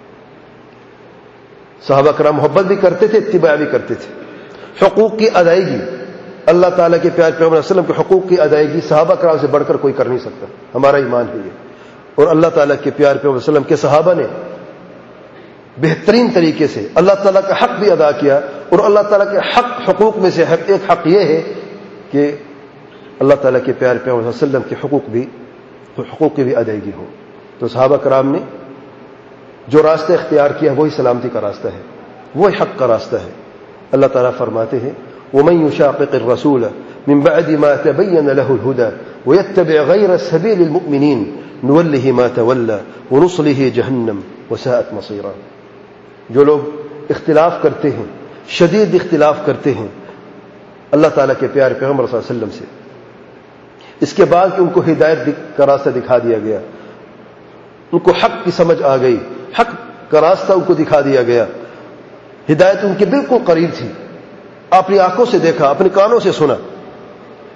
[SPEAKER 1] صحابہ کرام محبت بھی کرتے تھے، اتباع بھی کرتے تھے. حقوق کی ادائیگی، اللہ تعالیٰ کے پیارے پیغمبر صلی اللہ علیہ وسلم کے حقوق کی ادائیگی صحابہ کرام سے بڑھ کر کوئی کر نہیں سکتا. ہمارا ایمان ہے یہ. اور اللہ تعالیٰ کے پیارے پیغمبر صلی اللہ علیہ وسلم کے صحابہ نے بہترین طریقے سے اللہ تعالیٰ کا حق بھی ادا کیا. اور اللہ تعالیٰ کے حقوق میں سے ایک حق یہ ہے کہ اللہ تعالیٰ کے پیارے پیغمبر صلی اللہ علیہ وسلم کے حقوق کی بھی ادائیگی ہو. تو صحابہ کرام نے جو راستہ اختیار کیا وہی سلامتی کا راستہ ہے، وہی حق کا راستہ ہے. اللہ تعالیٰ فرماتے ہیں وَمَن يُشَاقِقِ الرَّسُولَ مِن بَعْدِ مَا تَبَيَّنَ لَهُ الْهُدَى وَيَتَّبِعْ غَيْرَ سَبِيلِ الْمُؤْمِنِينَ نُوَلِّهِ مَا تَوَلَّى وَنُصْلِهِ جَهَنَّمَ وَسَاءَتْ مَصِيرًا. جو لوگ اختلاف کرتے ہیں، شدید اختلاف کرتے ہیں اللہ تعالیٰ کے پیارے پیغمبر صلی اللہ علیہ وسلم سے، اس کے بعد کہ ان کو ہدایت کا راستہ دکھا دیا گیا، ان کو حق کی سمجھ آ گئی، حق کا راستہ ان کو دکھا دیا گیا، ہدایت ان کے بالکل قریب تھی، اپنی آنکھوں سے دیکھا، اپنے کانوں سے سنا،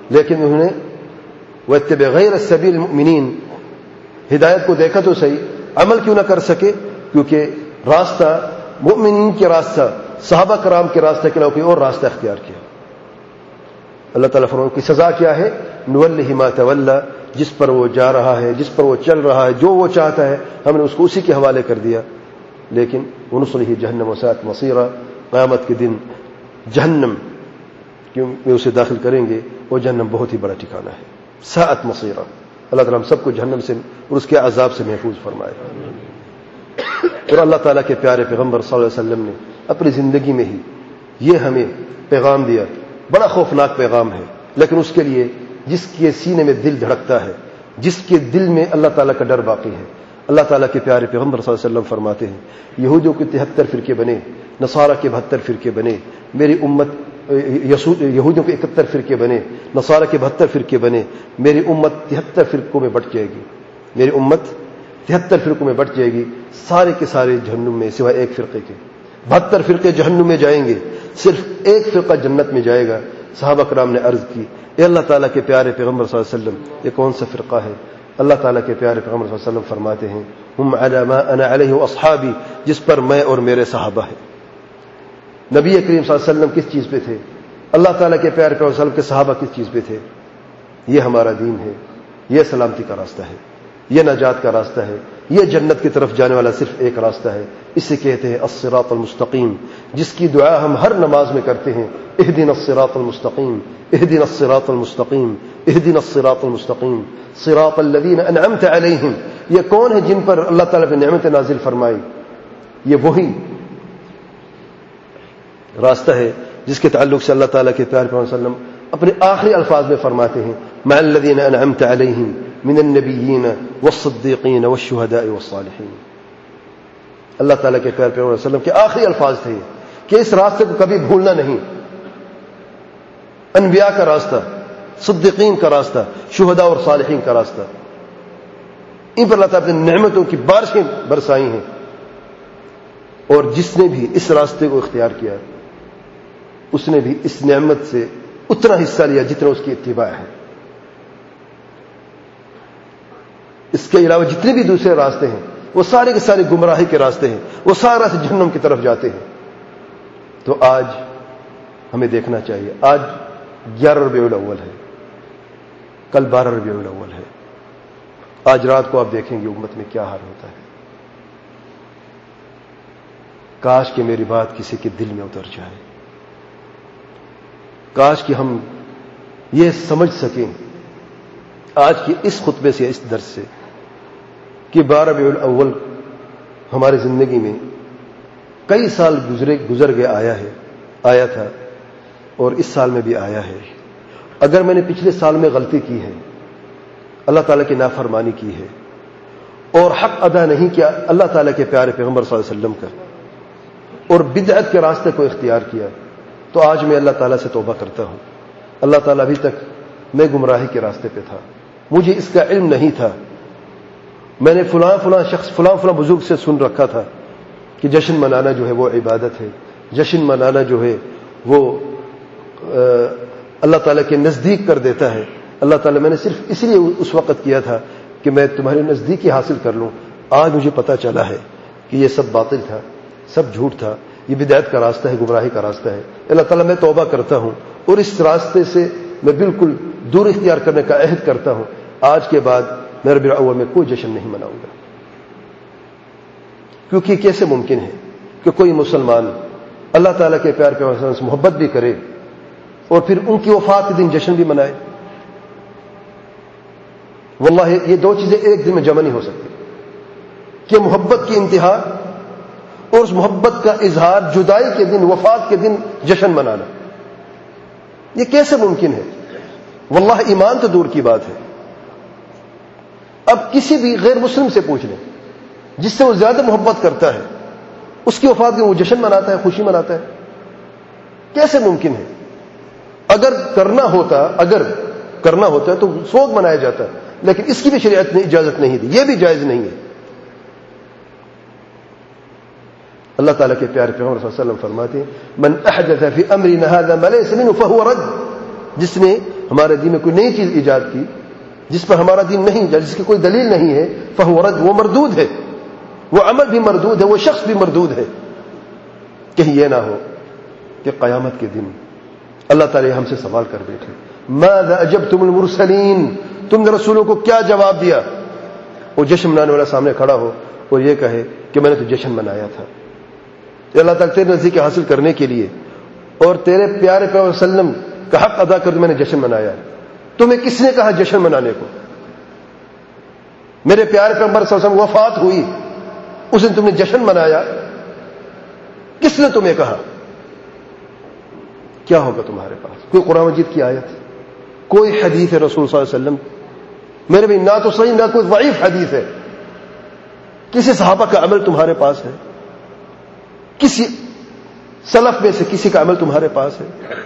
[SPEAKER 1] لیکن انہوں نے واتبع غیر السبیل المؤمنین، ہدایت کو دیکھا تو صحیح، عمل کیوں نہ کر سکے؟ کیونکہ راستہ مؤمنین کے راستہ، صحابہ کرام کے راستہ کے علاوہ کوئی اور راستہ اختیار کیا۔ اللہ تعالیٰ فرماتا ہے کی سزا کیا ہے؟ نولہ ما تولی، جس پر وہ جا رہا ہے، جس پر وہ چل رہا ہے، جو وہ چاہتا ہے ہم نے اس کو اسی کے حوالے کر دیا۔ لیکن ونصلہ جہنم وساءت مصیرا، قیامت کے دن جہنم میں اسے داخل کریں گے، وہ جہنم بہت ہی بڑا ٹھکانہ ہے، ساءت مصیرا۔ اللہ تعالیٰ ہم سب کو جہنم سے اور اس کے عذاب سے محفوظ فرمائے۔ اور اللہ تعالیٰ کے پیارے پیغمبر صلی اللہ علیہ وسلم نے اپنی زندگی میں ہی یہ ہمیں پیغام دیا، بڑا خوفناک پیغام ہے، لیکن اس کے لیے جس کے سینے میں دل دھڑکتا ہے، جس کے دل میں اللہ تعالیٰ کا ڈر باقی ہے۔ اللہ تعالیٰ کے پیارے پیغمبر صلی اللہ علیہ وسلم فرماتے ہیں یہودیوں کے 73 فرقے بنے، نصارہ کے 72 فرقے بنے، میری امت یہودیوں کے 71 فرقے بنے، نصارہ کے 72 فرقے بنے، میری امت 73 فرقوں میں بٹ جائے گی، میری امت 73 فرقوں میں بٹ جائے گی، سارے کے سارے جہنم میں سوائے ایک فرقے کے، 72 فرقے جہنم میں جائیں گے، صرف ایک فرقہ جنت میں جائے گا۔ صحابہ کرام نے عرض کی اے اللہ تعالیٰ کے پیارے پیغمبر صلی اللہ علیہ وسلم یہ کون سا فرقہ ہے؟ اللہ تعالیٰ کے پیارے پیغمبر صلی اللہ علیہ وسلم فرماتے ہیں ہم علی ما انا علیہ واصحابی، جس پر میں اور میرے صحابہ ہیں۔ نبی کریم صلی اللہ علیہ وسلم کس چیز پہ تھے؟ اللہ تعالیٰ کے پیارے پیغمبر صلی اللہ علیہ وسلم کے صحابہ کس چیز پہ تھے؟ یہ ہمارا دین ہے، یہ سلامتی کا راستہ ہے، یہ نجات کا راستہ ہے، یہ جنت کی طرف جانے والا صرف ایک راستہ ہے، اسے کہتے ہیں الصراط المستقیم، جس کی دعا ہم ہر نماز میں کرتے ہیں اہدنا الصراط المستقیم، اہدنا الصراط المستقیم، اہدنا الصراط المستقیم، صراط الذین انعمت علیہم۔ یہ کون ہے جن پر اللہ تعالیٰ نے نعمت نازل فرمائی؟ یہ وہی راستہ ہے جس کے تعلق سے اللہ تعالیٰ کے پیارے پیغمبر صلی اللہ علیہ وسلم اپنے آخری الفاظ میں فرماتے ہیں مع الذین انعمت علیہم من النبیین والصدیقین والشہداء والصالحین۔ اللہ تعالیٰ کے پیارے پیغمبر صلی اللہ علیہ وسلم کے آخری الفاظ تھے کہ اس راستے کو کبھی بھولنا نہیں، انبیاء کا راستہ، صدیقین کا راستہ، شہداء اور صالحین کا راستہ، ان پر اللہ تعالیٰ نے نعمتوں کی بارشیں برسائی ہیں، اور جس نے بھی اس راستے کو اختیار کیا اس نے بھی اس نعمت سے اتنا حصہ لیا جتنا اس کی اتباع ہے۔ اس کے علاوہ جتنے بھی دوسرے راستے ہیں وہ سارے کے سارے گمراہی کے راستے ہیں، وہ سارا سے جہنم کی طرف جاتے ہیں۔ تو آج ہمیں دیکھنا چاہیے، آج 11 ربیع الاول ہے، کل 12 ربیع الاول ہے، آج رات کو آپ دیکھیں گے امت میں کیا حال ہوتا ہے۔ کاش کہ میری بات کسی کے دل میں اتر جائے، کاش کہ ہم یہ سمجھ سکیں آج کی اس خطبے سے، اس درس سے، کہ 12 ربیع الاول ہماری زندگی میں کئی سال گزر گئے آیا تھا اور اس سال میں بھی آیا ہے۔ اگر میں نے پچھلے سال میں غلطی کی ہے، اللہ تعالیٰ کی نافرمانی کی ہے اور حق ادا نہیں کیا اللہ تعالیٰ کے پیارے پیغمبر صلی اللہ علیہ وسلم کا، اور بدعت کے راستے کو اختیار کیا، تو آج میں اللہ تعالیٰ سے توبہ کرتا ہوں۔ اللہ تعالیٰ ابھی تک میں گمراہی کے راستے پہ تھا، مجھے اس کا علم نہیں تھا، میں نے فلاں شخص فلاں بزرگ سے سن رکھا تھا کہ جشن منانا جو ہے وہ عبادت ہے، جشن منانا جو ہے وہ اللہ تعالیٰ کے نزدیک کر دیتا ہے۔ اللہ تعالیٰ میں نے صرف اس لیے اس وقت کیا تھا کہ میں تمہارے نزدیکی حاصل کر لوں۔ آج مجھے پتہ چلا ہے کہ یہ سب باطل تھا، سب جھوٹ تھا، یہ بدعت کا راستہ ہے، گمراہی کا راستہ ہے۔ اللہ تعالیٰ میں توبہ کرتا ہوں اور اس راستے سے میں بالکل دور اختیار کرنے کا عہد کرتا ہوں۔ آج کے بعد میں ربیع الاول میں کوئی جشن نہیں مناؤں گا، کیونکہ کیسے ممکن ہے کہ کوئی مسلمان اللہ تعالیٰ کے پیار پیغمبر سے محبت بھی کرے اور پھر ان کی وفات کے دن جشن بھی منائے؟ واللہ یہ دو چیزیں ایک دن میں جمع نہیں ہو سکتی، کہ محبت کی انتہا اور اس محبت کا اظہار جدائی کے دن، وفات کے دن جشن منانا، یہ کیسے ممکن ہے؟ واللہ ایمان تو دور کی بات ہے۔ اب کسی بھی غیر مسلم سے پوچھ لیں جس سے وہ زیادہ محبت کرتا ہے، اس کی وفات کے وہ جشن مناتا ہے، خوشی مناتا ہے، کیسے ممکن ہے؟ اگر کرنا ہوتا تو سوگ منایا جاتا، لیکن اس کی بھی شریعت نے اجازت نہیں دی، یہ بھی جائز نہیں ہے۔ اللہ تعالیٰ کے پیارے پیغمبر صلی اللہ علیہ وسلم فرماتے ہیں من احدث فی امرنا هذا ما ليس منه فهو رد، جس نے ہمارے دین میں کوئی نئی چیز ایجاد کی جس پر ہمارا دین نہیں، جس کی کوئی دلیل نہیں ہے، فہو رد، وہ مردود ہے، وہ عمل بھی مردود ہے، وہ شخص بھی مردود ہے. کہیں یہ نہ ہو کہ قیامت کے دن اللہ تعالی ہم سے سوال کر بیٹھے، ماذا اجبتم المرسلین، تم نے رسولوں کو کیا جواب دیا؟ وہ جشن منانے والا سامنے کھڑا ہو اور یہ کہے کہ میں نے تو جشن منایا تھا. اللہ تعالیٰ تیرے نزدیک حاصل کرنے کے لیے اور تیرے پیارے پیغمبر صلی اللہ علیہ وسلم کا حق ادا کر میں نے جشن منایا. تمہیں کس نے کہا جشن منانے کو؟ میرے پیارے پیغمبر صلی اللہ علیہ وسلم وفات ہوئی، اس دن تم نے جشن منایا، کس نے تمہیں کہا؟ کیا ہوگا تمہارے پاس؟ کوئی قرآن مجید کی آیت، کوئی حدیث رسول صلی اللہ علیہ وسلم؟ میرے بھی نہ تو صحیح نہ کوئی ضعیف حدیث ہے. کسی صحابہ کا عمل تمہارے پاس ہے؟ کسی سلف میں سے کسی کا عمل تمہارے پاس ہے؟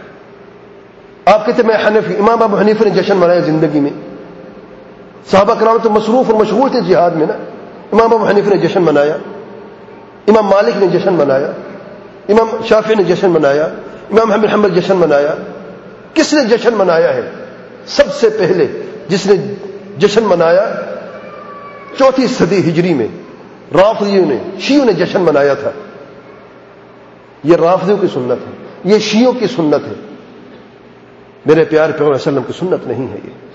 [SPEAKER 1] آپ کہتے میں حنفی، امام ابو حنیفہ نے جشن منایا زندگی میں. صحابہ کرام تو مصروف اور مشغول تھے جہاد میں نا. امام ابو حنیفہ نے جشن منایا، امام مالک نے جشن منایا، امام شافعی نے جشن منایا، امام احمد بن حنبل جشن منایا. کس نے جشن منایا ہے؟ سب سے پہلے جس نے جشن منایا 4 صدی ہجری میں رافضیوں نے، شیعوں نے جشن منایا تھا. یہ رافضیوں کی سنت ہے، یہ شیعوں کی سنت ہے، میرے پیارے پیغمبر صلی اللہ علیہ وسلم کی سنت نہیں ہے. یہ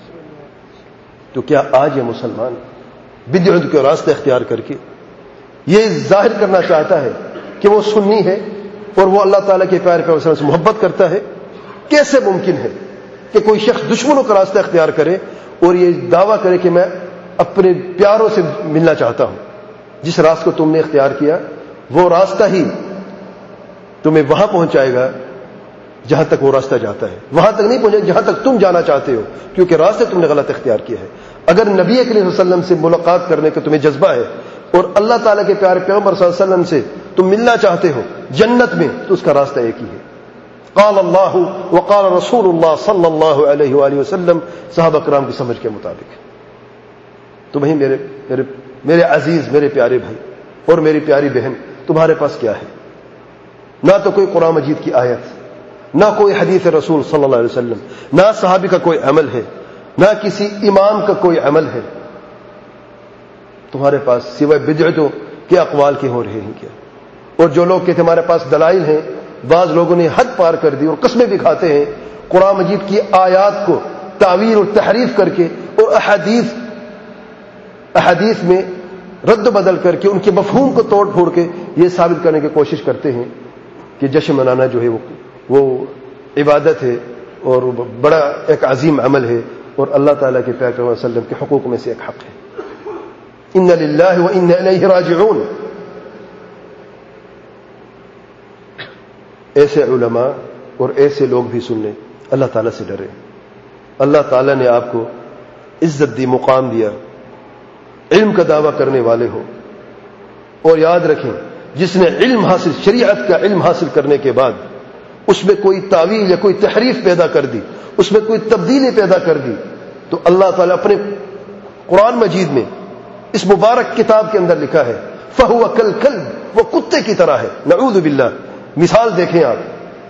[SPEAKER 1] تو کیا آج یہ مسلمان بدعت کے راستے اختیار کر کے یہ ظاہر کرنا چاہتا ہے کہ وہ سنی ہے اور وہ اللہ تعالیٰ کے پیارے پیغمبر صلی اللہ علیہ وسلم سے محبت کرتا ہے؟ کیسے ممکن ہے کہ کوئی شخص دشمنوں کا راستہ اختیار کرے اور یہ دعویٰ کرے کہ میں اپنے پیاروں سے ملنا چاہتا ہوں؟ جس راستہ کو تم نے اختیار کیا وہ راستہ ہی تمہیں وہاں پہنچائے گا جہاں تک وہ راستہ جاتا ہے، وہاں تک نہیں پہنچے جہاں تک تم جانا چاہتے ہو، کیونکہ راستے تم نے غلط اختیار کیا ہے. اگر نبی کریم صلی اللہ علیہ وسلم سے ملاقات کرنے کا تمہیں جذبہ ہے اور اللہ تعالیٰ کے پیارے پیغمبر صلی اللہ علیہ وسلم سے تم ملنا چاہتے ہو جنت میں، تو اس کا راستہ ایک ہی ہے. قال اللہ وقال رسول اللہ صلی اللہ علیہ وآلہ وسلم، صحابہ کرام کی سمجھ کے مطابق. تو وہیں میرے عزیز، میرے پیارے بھائی اور میری پیاری بہن، تمہارے پاس کیا ہے؟ نہ تو کوئی قرآن مجید کی آیت، نہ کوئی حدیث رسول صلی اللہ علیہ وسلم، نہ صحابی کا کوئی عمل ہے، نہ کسی امام کا کوئی عمل ہے. تمہارے پاس سوائے بدعتوں کے اقوال کے ہو رہے ہیں کیا؟ اور جو لوگ کہتے ہمارے پاس دلائل ہیں، بعض لوگوں نے حد پار کر دی اور قسمیں بھی کھاتے ہیں قرآن مجید کی آیات کو تعویل اور تحریف کر کے اور احادیث میں رد و بدل کر کے ان کے مفہوم کو توڑ پھوڑ کے یہ ثابت کرنے کی کوشش کرتے ہیں کہ جشن منانا جو ہے وہ عبادت ہے اور بڑا ایک عظیم عمل ہے اور اللہ تعالیٰ کے پیغمبر صلی اللہ علیہ وسلم کے حقوق میں سے ایک حق ہے. انا للہ و انا الیہ راجعون. ایسے علماء اور ایسے لوگ بھی سن لیں، اللہ تعالیٰ سے ڈرے. اللہ تعالیٰ نے آپ کو عزت دی، مقام دیا، علم کا دعویٰ کرنے والے ہو. اور یاد رکھیں، جس نے علم حاصل، شریعت کا علم حاصل کرنے کے بعد اس میں کوئی تعویل یا کوئی تحریف پیدا کر دی، اس میں کوئی تبدیلی پیدا کر دی، تو اللہ تعالیٰ اپنے قرآن مجید میں اس مبارک کتاب کے اندر لکھا ہے فَهُوَ كَالْكَلْبِ، وہ کتے کی طرح ہے. نعوذ باللہ. مثال دیکھیں آپ،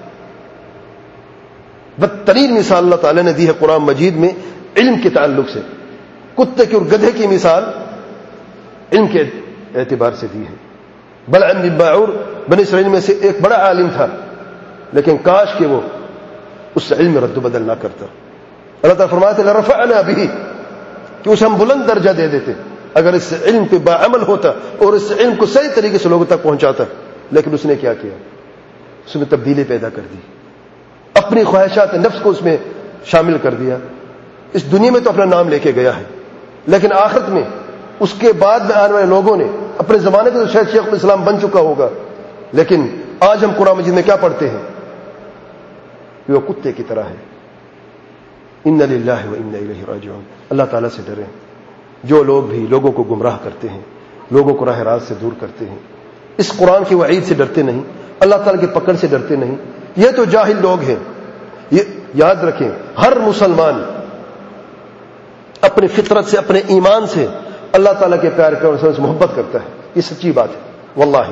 [SPEAKER 1] بدترین مثال اللہ تعالیٰ نے دی ہے قرآن مجید میں علم کے تعلق سے. کتے کی اور گدھے کی مثال علم کے اعتبار سے دی ہے. بلعام بن باعور بنی اسرائیل میں سے ایک بڑا عالم تھا، لیکن کاش کہ وہ اس علم میں رد و بدل نہ کرتا. اللہ تعالیٰ فرماتے لرفعنا به، کہ اسے ہم بلند درجہ دے دیتے اگر اس علم پہ باعمل ہوتا اور اس علم کو صحیح طریقے سے لوگوں تک پہنچاتا. لیکن اس نے کیا کیا؟ اس میں تبدیلی پیدا کر دی، اپنی خواہشات نفس کو اس میں شامل کر دیا. اس دنیا میں تو اپنا نام لے کے گیا ہے، لیکن آخرت میں اس کے بعد میں آنے والے لوگوں نے اپنے زمانے کے تو شاید شیخ الاسلام بن چکا ہوگا، لیکن آج ہم قرآن مجید میں کیا پڑھتے ہیں کہ وہ کتے کی طرح ہے. انا للہ و انا الیہ راجعون. اللہ تعالیٰ سے ڈریں. جو لوگ بھی لوگوں کو گمراہ کرتے ہیں، لوگوں کو راہ راست سے دور کرتے ہیں، اس قرآن کی وعید سے ڈرتے نہیں، اللہ تعالیٰ کی پکڑ سے ڈرتے نہیں، یہ تو جاہل لوگ ہیں. یہ یاد رکھیں، ہر مسلمان اپنے فطرت سے، اپنے ایمان سے اللہ تعالیٰ کے پیارے پیغمبر سے محبت کرتا ہے. یہ سچی بات ہے واللہ.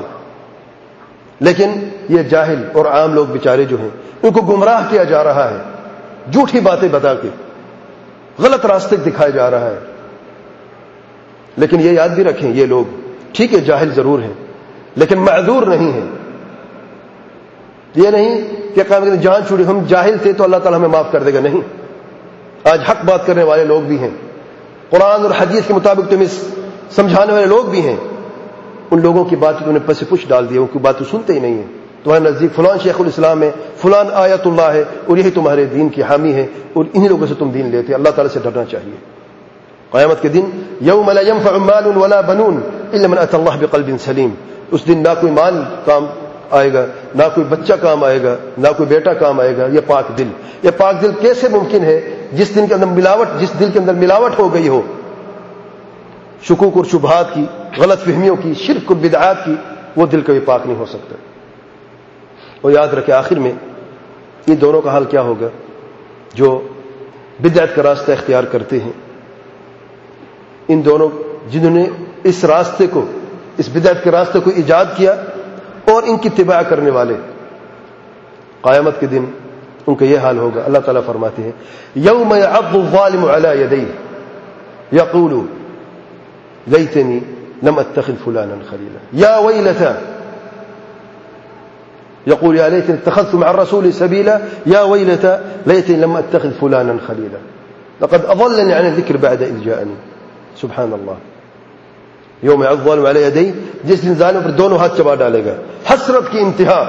[SPEAKER 1] لیکن یہ جاہل اور عام لوگ بیچارے جو ہیں، ان کو گمراہ کیا جا رہا ہے جھوٹی باتیں بتا کے غلط راستے دکھایا جا رہا ہے. لیکن یہ یاد بھی رکھیں یہ لوگ ٹھیک ہے جاہل ضرور ہیں لیکن معذور نہیں ہیں. یہ نہیں کہ قیامت جان چھوڑی ہم جاہل تھے تو اللہ تعالیٰ ہمیں معاف کر دے گا. نہیں, آج حق بات کرنے والے لوگ بھی ہیں, قرآن اور حدیث کے مطابق تمہیں سمجھانے والے لوگ بھی ہیں. ان لوگوں کی بات تم نے پس پش ڈال دی, ان کی بات تو سنتے ہی نہیں ہیں. تمہارے نزدیک فلان شیخ الاسلام ہے, فلان آیت اللہ ہے, اور یہی تمہارے دین کی حامی ہے, اور انہی لوگوں سے تم دین لیتے. اللہ تعالیٰ سے ڈرنا چاہیے. قیامت کے دن یوم لا ينفع مال ولا بنون الا من اتى الله بقلب سلیم. اس دن نہ کوئی مال کام آئے گا, نہ کوئی بچہ کام آئے گا, نہ کوئی بیٹا کام آئے گا. یہ پاک دل, یہ پاک دل کیسے ممکن ہے جس دل کے اندر ملاوٹ ہو گئی ہو, شکوک اور شبہات کی, غلط فہمیوں کی, شرک اور بدعات کی, وہ دل کبھی پاک نہیں ہو سکتا. اور یاد رکھے آخر میں ان دونوں کا حال کیا ہوگا جو بدعت کا راستہ اختیار کرتے ہیں. ان دونوں جنہوں نے اس راستے کو, اس بدعت کے راستے کو ایجاد کیا اور ان کی اتباع کرنے والے, قیامت کے دن ان کا یہ حال ہوگا. اللہ تعالیٰ فرماتے ہیں یوم یعض الظالم علی یدیہ یقول لیتنی لم اتخذ فلانا خلیلا یا ویلتا يقول يا ليتني اتخذت مع الرسول سبيلا يا ويلتى ليتني لم اتخذ فلانا خليلا لقد اضلني عن الذكر بعد اذ جاءني. سبحان اللہ. یوم یعض الظالم علی یدیہ, جس دن ظالم پر دونوں ہاتھ چبا ڈالے گا. حسرت کی انتہا.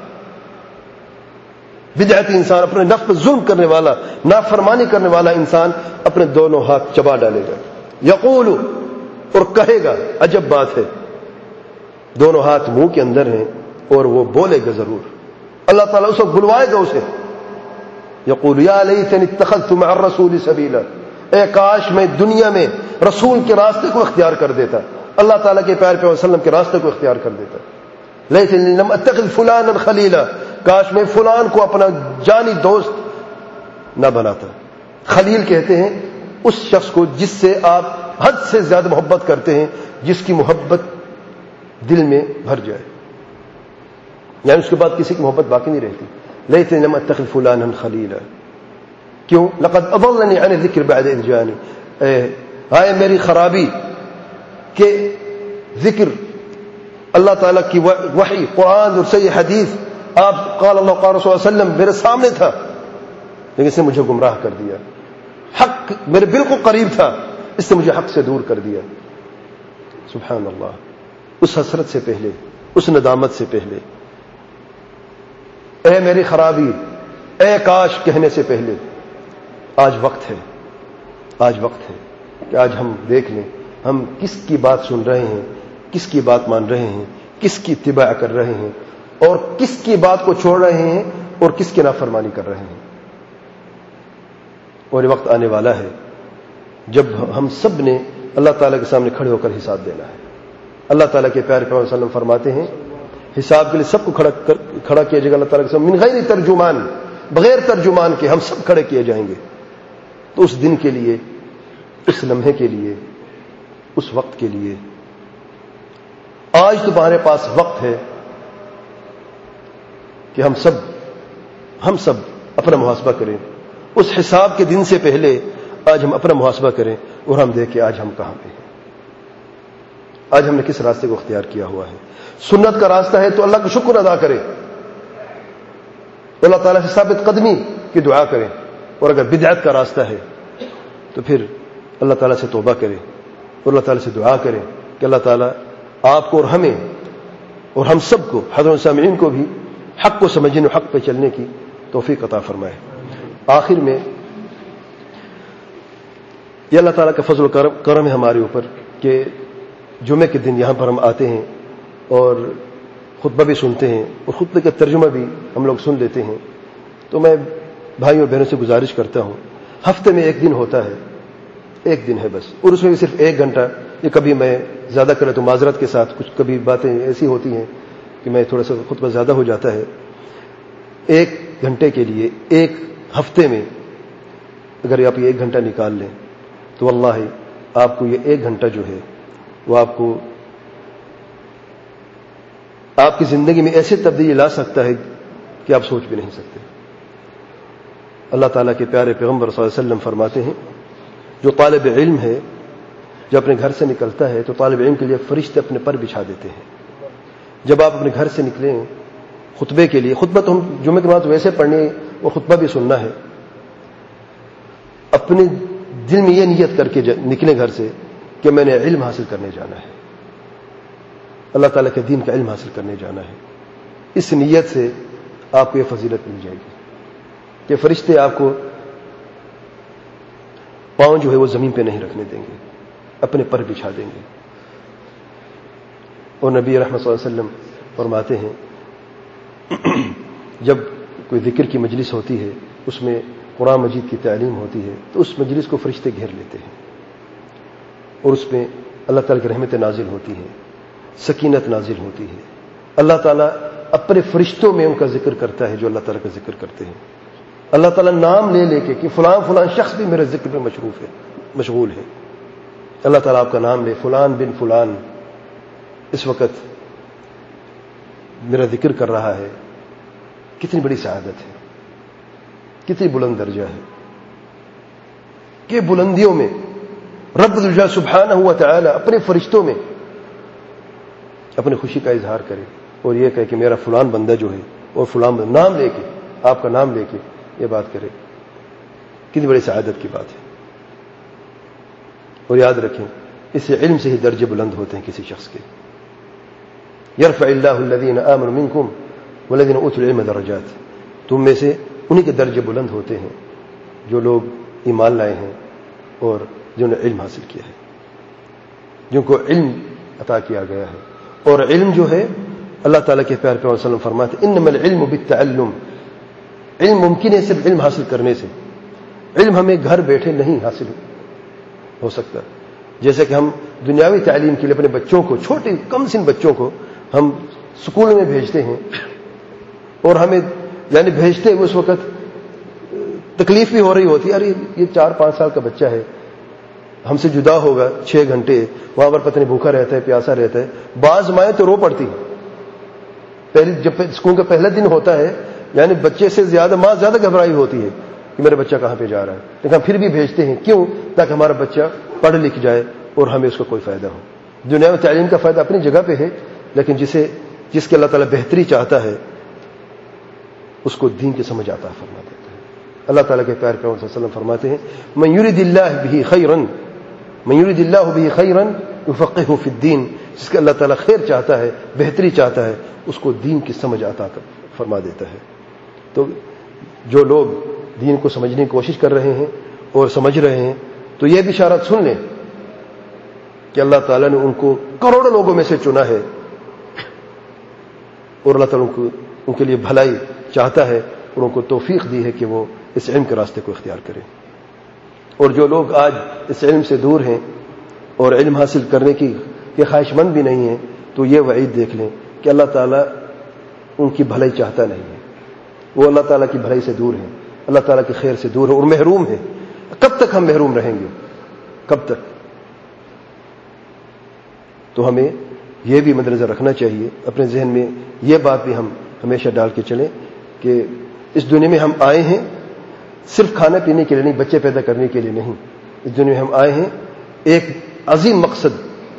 [SPEAKER 1] بدعتی انسان, اپنے نفس پر ظلم کرنے والا, نافرمانی کرنے والا انسان اپنے دونوں ہاتھ چبا ڈالے گا. یقول, اور کہے گا, عجب بات ہے, دونوں ہاتھ منہ کے اندر ہیں اور وہ بولے گا ضرور. اللہ تعالیٰ اس کو بلوائے گا اسے. یقول یا لیتنی اتخذت مع الرسول سبیلا, اے کاش میں دنیا میں رسول کے راستے کو اختیار کر دیتا, اللہ تعالیٰ کے پیارے پیغمبر صلی اللہ علیہ وسلم کے راستے کو اختیار کر دیتا. لیتنی لم اتخذ فلانا خلیلا, کاش میں فلان کو اپنا جانی دوست نہ بناتا. خلیل کہتے ہیں اس شخص کو جس سے آپ حد سے زیادہ محبت کرتے ہیں, جس کی محبت دل میں بھر جائے, یعنی اس کے بعد کسی کی محبت باقی نہیں رہتی. لیتنی لم اتخذ فلانا خلیلا, کیوں؟ لقد اضلنی عن الذکر بعد اذ جاءنی, ہائے میری خرابی کہ ذکر اللہ تعالیٰ کی وحی, قرآن اور صحیح حدیث, آپ قال اللہ قال رسول صلی اللہ علیہ وسلم میرے سامنے تھا لیکن اس نے مجھے گمراہ کر دیا. حق میرے بالکل قریب تھا, اس نے مجھے حق سے دور کر دیا. سبحان اللہ. اس حسرت سے پہلے, اس ندامت سے پہلے, اے میری خرابی, اے کاش کہنے سے پہلے آج وقت ہے, آج وقت ہے کہ آج ہم دیکھ لیں ہم کس کی بات سن رہے ہیں, کس کی بات مان رہے ہیں, کس کی اتباع کر رہے ہیں, اور کس کی بات کو چھوڑ رہے ہیں اور کس کی نافرمانی کر رہے ہیں. اور یہ وقت آنے والا ہے جب ہم سب نے اللہ تعالیٰ کے سامنے کھڑے ہو کر حساب دینا ہے. اللہ تعالیٰ کے پیارے پیغمبر صلی اللہ علیہ وسلم فرماتے ہیں حساب کے لیے سب کو کھڑا کیا جائے گا اللہ تعالیٰ کے سامنے, من غیر ترجمان, بغیر ترجمان کے ہم سب کھڑے کیے جائیں گے. تو اس دن کے لیے, اس لمحے کے لیے, اس وقت کے لیے آج تمہارے پاس وقت ہے کہ ہم سب اپنا محاسبہ کریں. اس حساب کے دن سے پہلے آج ہم اپنا محاسبہ کریں اور ہم دیکھیں آج ہم کہاں پہ ہیں, آج ہم نے کس راستے کو اختیار کیا ہوا ہے. سنت کا راستہ ہے تو اللہ کا شکر ادا کریں, اللہ تعالیٰ سے ثابت قدمی کی دعا کریں, اور اگر بدعت کا راستہ ہے تو پھر اللہ تعالیٰ سے توبہ کریں اور اللہ تعالیٰ سے دعا کریں کہ اللہ تعالیٰ آپ کو اور ہمیں اور ہم سب کو, حضرت سامعین کو بھی حق کو سمجھنے اور حق پہ چلنے کی توفیق عطا فرمائے. آخر میں یہ اللہ تعالیٰ کا فضل و کرم ہے ہمارے اوپر کہ جمعے کے دن یہاں پر ہم آتے ہیں اور خطبہ بھی سنتے ہیں اور خطبے کا ترجمہ بھی ہم لوگ سن لیتے ہیں. تو میں بھائیوں اور بہنوں سے گزارش کرتا ہوں, ہفتے میں ایک دن ہوتا ہے, ایک دن ہے بس, اور اس میں بھی صرف 1 گھنٹہ. یہ کبھی میں زیادہ کرے تو معذرت کے ساتھ, کچھ کبھی باتیں ایسی ہوتی ہیں کہ میں تھوڑا سا خطبہ زیادہ ہو جاتا ہے. 1 گھنٹے کے لیے ایک ہفتے میں اگر آپ یہ 1 گھنٹہ نکال لیں تو واللہ آپ کو یہ 1 گھنٹہ جو ہے وہ آپ کو آپ کی زندگی میں ایسے تبدیلی لا سکتا ہے کہ آپ سوچ بھی نہیں سکتے. اللہ تعالیٰ کے پیارے پیغمبر صلی اللہ علیہ وسلم فرماتے ہیں جو طالب علم ہے جب اپنے گھر سے نکلتا ہے تو طالب علم کے لیے فرشتے اپنے پر بچھا دیتے ہیں. جب آپ اپنے گھر سے نکلیں خطبے کے لیے، خطبہ تو ہم جمعے کے بعد ویسے پڑھنے اور خطبہ بھی سننا ہے، اپنے دل میں یہ نیت کر کے نکلیں گھر سے کہ میں نے علم حاصل کرنے جانا ہے، اللہ تعالیٰ کے دین کا علم حاصل کرنے جانا ہے. اس نیت سے آپ کو یہ فضیلت مل جائے گی کہ فرشتے آپ کو پاؤں جو ہے وہ زمین پہ نہیں رکھنے دیں گے، اپنے پر بچھا دیں گے. اور نبی رحمت صلی اللہ علیہ وسلم فرماتے ہیں جب کوئی ذکر کی مجلس ہوتی ہے، اس میں قرآن مجید کی تعلیم ہوتی ہے، تو اس مجلس کو فرشتے گھیر لیتے ہیں اور اس میں اللہ تعالیٰ کی رحمت نازل ہوتی ہے، سکینت نازل ہوتی ہے. اللہ تعالیٰ اپنے فرشتوں میں ان کا ذکر کرتا ہے جو اللہ تعالیٰ کا ذکر کرتے ہیں. اللہ تعالیٰ نام لے لے کے کہ فلان فلان شخص بھی میرے ذکر میں مشغول ہے. اللہ تعالیٰ آپ کا نام لے، فلان بن فلان اس وقت میرا ذکر کر رہا ہے. کتنی بڑی سعادت ہے، کتنی بلند درجہ ہے کہ بلندیوں میں رب الجلال سبحانہ و تعالی اپنے فرشتوں میں اپنی خوشی کا اظہار کرے اور یہ کہے کہ میرا فلان بندہ جو ہے، اور فلان بندہ نام لے کے، آپ کا نام لے کے یہ بات کرے. کتنی بڑی سعادت کی بات ہے. اور یاد رکھیں اس علم سے ہی درجے بلند ہوتے ہیں کسی شخص کے. یرفع اللہ الذین آمنوا منکم والذین اوتوا العلم درجات. تم میں سے انہی کے درجے بلند ہوتے ہیں جو لوگ ایمان لائے ہیں اور جنہوں نے علم حاصل کیا ہے، جن کو علم عطا کیا گیا ہے. اور علم جو ہے اللہ تعالیٰ کے پیارے پیغمبر صلی اللہ علیہ وسلم فرماتے ہیں انما العلم بالتعلم. علم ممکن ہے صرف علم حاصل کرنے سے. علم ہمیں گھر بیٹھے نہیں حاصل ہو سکتا. جیسے کہ ہم دنیاوی تعلیم کے لیے اپنے بچوں کو، چھوٹے کم سن بچوں کو ہم اسکول میں بھیجتے ہیں، اور ہمیں یعنی بھیجتے ہوئے اس وقت تکلیف بھی ہو رہی ہوتی ہے، ارے یہ 4-5 سال کا بچہ ہے، ہم سے جدا ہوگا 6 گھنٹے، وہاں پر پتہ نہیں بھوکا رہتا ہے، پیاسا رہتا ہے. بعض مائیں تو رو پڑتی ہیں. جب اسکول کا پہلا دن ہوتا ہے، یعنی بچے سے زیادہ ماں زیادہ گھبرائی ہوتی ہے کہ میرا بچہ کہاں پہ جا رہا ہے، لیکن ہم پھر بھی بھیجتے ہیں. کیوں؟ تاکہ ہمارا بچہ پڑھ لکھ جائے اور ہمیں اس کا کوئی فائدہ ہو. دنیا میں تعلیم کا فائدہ اپنی جگہ پہ ہے، لیکن جس کے اللہ تعالیٰ بہتری چاہتا ہے اس کو دین کی سمجھ عطا فرما دیتا ہے. اللہ تعالیٰ کے پیارے پیغمبر صلی اللہ علیہ وسلم فرماتے ہیں من یرید اللہ بہ خیرا یفقہہ فی الدین. جس کا اللہ تعالیٰ خیر چاہتا ہے، بہتری چاہتا ہے، اس کو دین کی سمجھ عطا فرما دیتا ہے. تو جو لوگ دین کو سمجھنے کی کوشش کر رہے ہیں اور سمجھ رہے ہیں تو یہ بشارت سن لیں کہ اللہ تعالیٰ نے ان کو کروڑوں لوگوں میں سے چنا ہے، اور اللہ تعالیٰ ان کے لیے بھلائی چاہتا ہے اور ان کو توفیق دی ہے کہ وہ اس علم کے راستے کو اختیار کریں. اور جو لوگ آج اس علم سے دور ہیں اور علم حاصل کرنے کی خواہش مند بھی نہیں ہیں، تو یہ وعید دیکھ لیں کہ اللہ تعالیٰ ان کی بھلائی چاہتا نہیں ہے. وہ اللہ تعالیٰ کی بھلائی سے دور ہیں، اللہ تعالیٰ کی خیر سے دور ہیں اور محروم ہیں. کب تک ہم محروم رہیں گے؟ کب تک؟ تو ہمیں یہ بھی مد نظر رکھنا چاہیے، اپنے ذہن میں یہ بات بھی ہم ہمیشہ ڈال کے چلیں کہ اس دنیا میں ہم آئے ہیں صرف کھانا پینے کے لیے نہیں، بچے پیدا کرنے کے لیے نہیں. اس دنیا میں ہم آئے ہیں ایک عظیم مقصد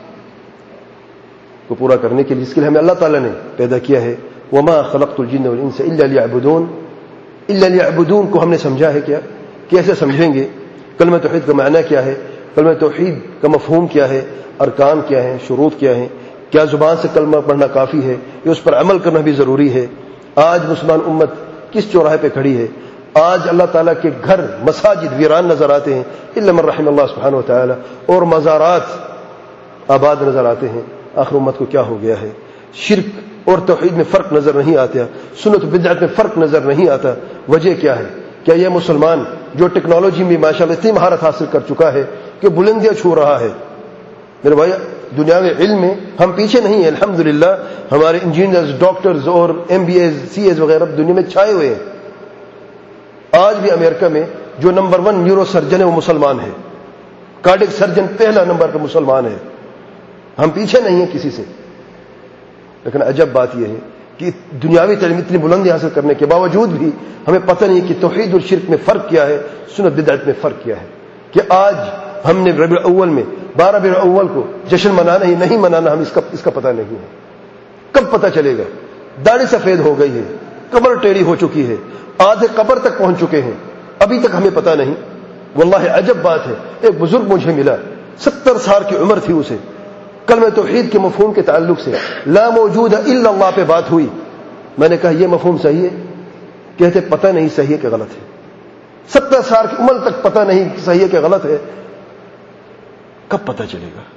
[SPEAKER 1] کو پورا کرنے کے لیے، جس کے لیے ہمیں اللہ تعالیٰ نے پیدا کیا ہے. وما خلقت الجن والانس الا ليعبدون. الا ليعبدون کو ہم نے سمجھا ہے کیا؟ کیسے سمجھیں گے؟ کلمہ توحید کا معنی کیا ہے؟ کلمہ توحید کا مفہوم کیا ہے؟ ارکان کیا ہیں؟ شروط کیا ہیں؟ کیا زبان سے کلمہ پڑھنا کافی ہے یا اس پر عمل کرنا بھی ضروری ہے؟ آج مسلمان امت کس چوراہے پہ کھڑی ہے؟ آج اللہ تعالیٰ کے گھر مساجد ویران نظر آتے ہیں الا من رحم اللہ سبحانہ و تعالی، اور مزارات آباد نظر آتے ہیں. آخر امت کو کیا ہو گیا ہے؟ شرک اور توحید میں فرق نظر نہیں آتا، سنت و بدعت میں فرق نظر نہیں آتا. وجہ کیا ہے؟ کیا یہ مسلمان جو ٹیکنالوجی میں ماشاءاللہ اتنی مہارت حاصل کر چکا ہے کہ بلندیاں چھو رہا ہے؟ میرے بھائی، دنیا میں علم میں ہم پیچھے نہیں ہیں الحمدللہ. ہمارے انجینئرز، ڈاکٹرز اور MBAs CAs وغیرہ دنیا میں چھائے ہوئے ہیں. آج بھی امریکہ میں جو نمبر 1 نیورو سرجن ہے وہ مسلمان ہے، کارڈک سرجن پہلا نمبر پہ مسلمان ہے. ہم پیچھے نہیں ہیں کسی سے. لیکن عجب بات یہ ہے کہ دنیاوی تعلیم اتنی بلندی حاصل کرنے کے باوجود بھی ہمیں پتہ نہیں کہ توحید اور شرک میں فرق کیا ہے، سنت بدعت میں فرق کیا ہے، کہ آج ہم نے ربیع الاول میں 12 ربیع الاول کو جشن منانا ہی نہیں منانا، ہم اس کا پتہ نہیں ہے، کب پتہ چلے گا؟ داڑھی سفید ہو گئی ہے، قبر ٹیڑھی ہو چکی ہے، آدھے قبر تک پہنچ چکے ہیں، ابھی تک ہمیں پتہ نہیں۔ واللہ عجب بات ہے، ایک بزرگ مجھے ملا، 70 سال کی عمر تھی اسے، کلمہ توحید کے مفہوم کے تعلق سے لا موجود الا اللہ پہ بات ہوئی، میں نے کہا یہ مفہوم صحیح ہے؟ کہتے پتہ نہیں صحیح ہے کہ غلط ہے، 70 سال کی عمر تک پتہ نہیں صحیح ہے کہ غلط ہے، کب پتہ چلے گا؟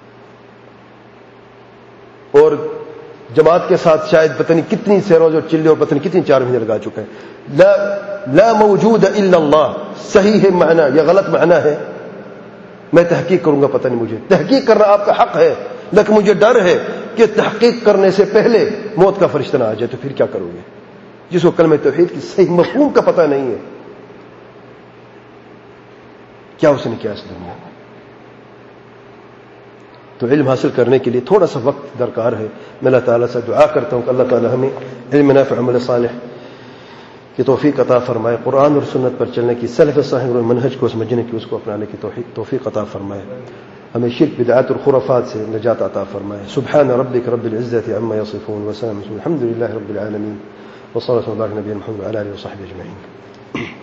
[SPEAKER 1] اور جماعت کے ساتھ شاید پتہ نہیں کتنی سیروز اور چلے اور پتہ نہیں کتنی 4 مہینے لگا چکے ہیں۔ لا موجود الا اللہ صحیح ہے معنی یا غلط معنی ہے؟ میں تحقیق کروں گا، پتہ نہیں مجھے، تحقیق کرنا آپ کا حق ہے، لیکن مجھے ڈر ہے کہ تحقیق کرنے سے پہلے موت کا فرشتہ نہ آ جائے تو پھر کیا کروں گے؟ جس کو کلمہ توحید کی صحیح مفہوم کا پتہ نہیں ہے، کیا اس نے کیا اس دنیا میں؟ تو علم حاصل کرنے کے لیے تھوڑا سا وقت درکار ہے۔ میں اللہ تعالیٰ سے دعا کرتا ہوں کہ اللہ تعالیٰ ہمیں علم نافع عمل صالح کی توفیق عطا فرمائے، قرآن اور سنت پر چلنے کی، سلف صالح اور منہج کو سمجھنے کی، اس کو اپنانے کی توفیق عطا فرمائے، ہمیں شرک بدعات اور خرافات سے نجات عطا فرمائے۔ سبحان ربک رب العزة عما یصفون وسلام الحمد للہ رب العالمین وصلی اللہ علیہ وسلم محمد وعلی آلہ وصحبہ اجمعین۔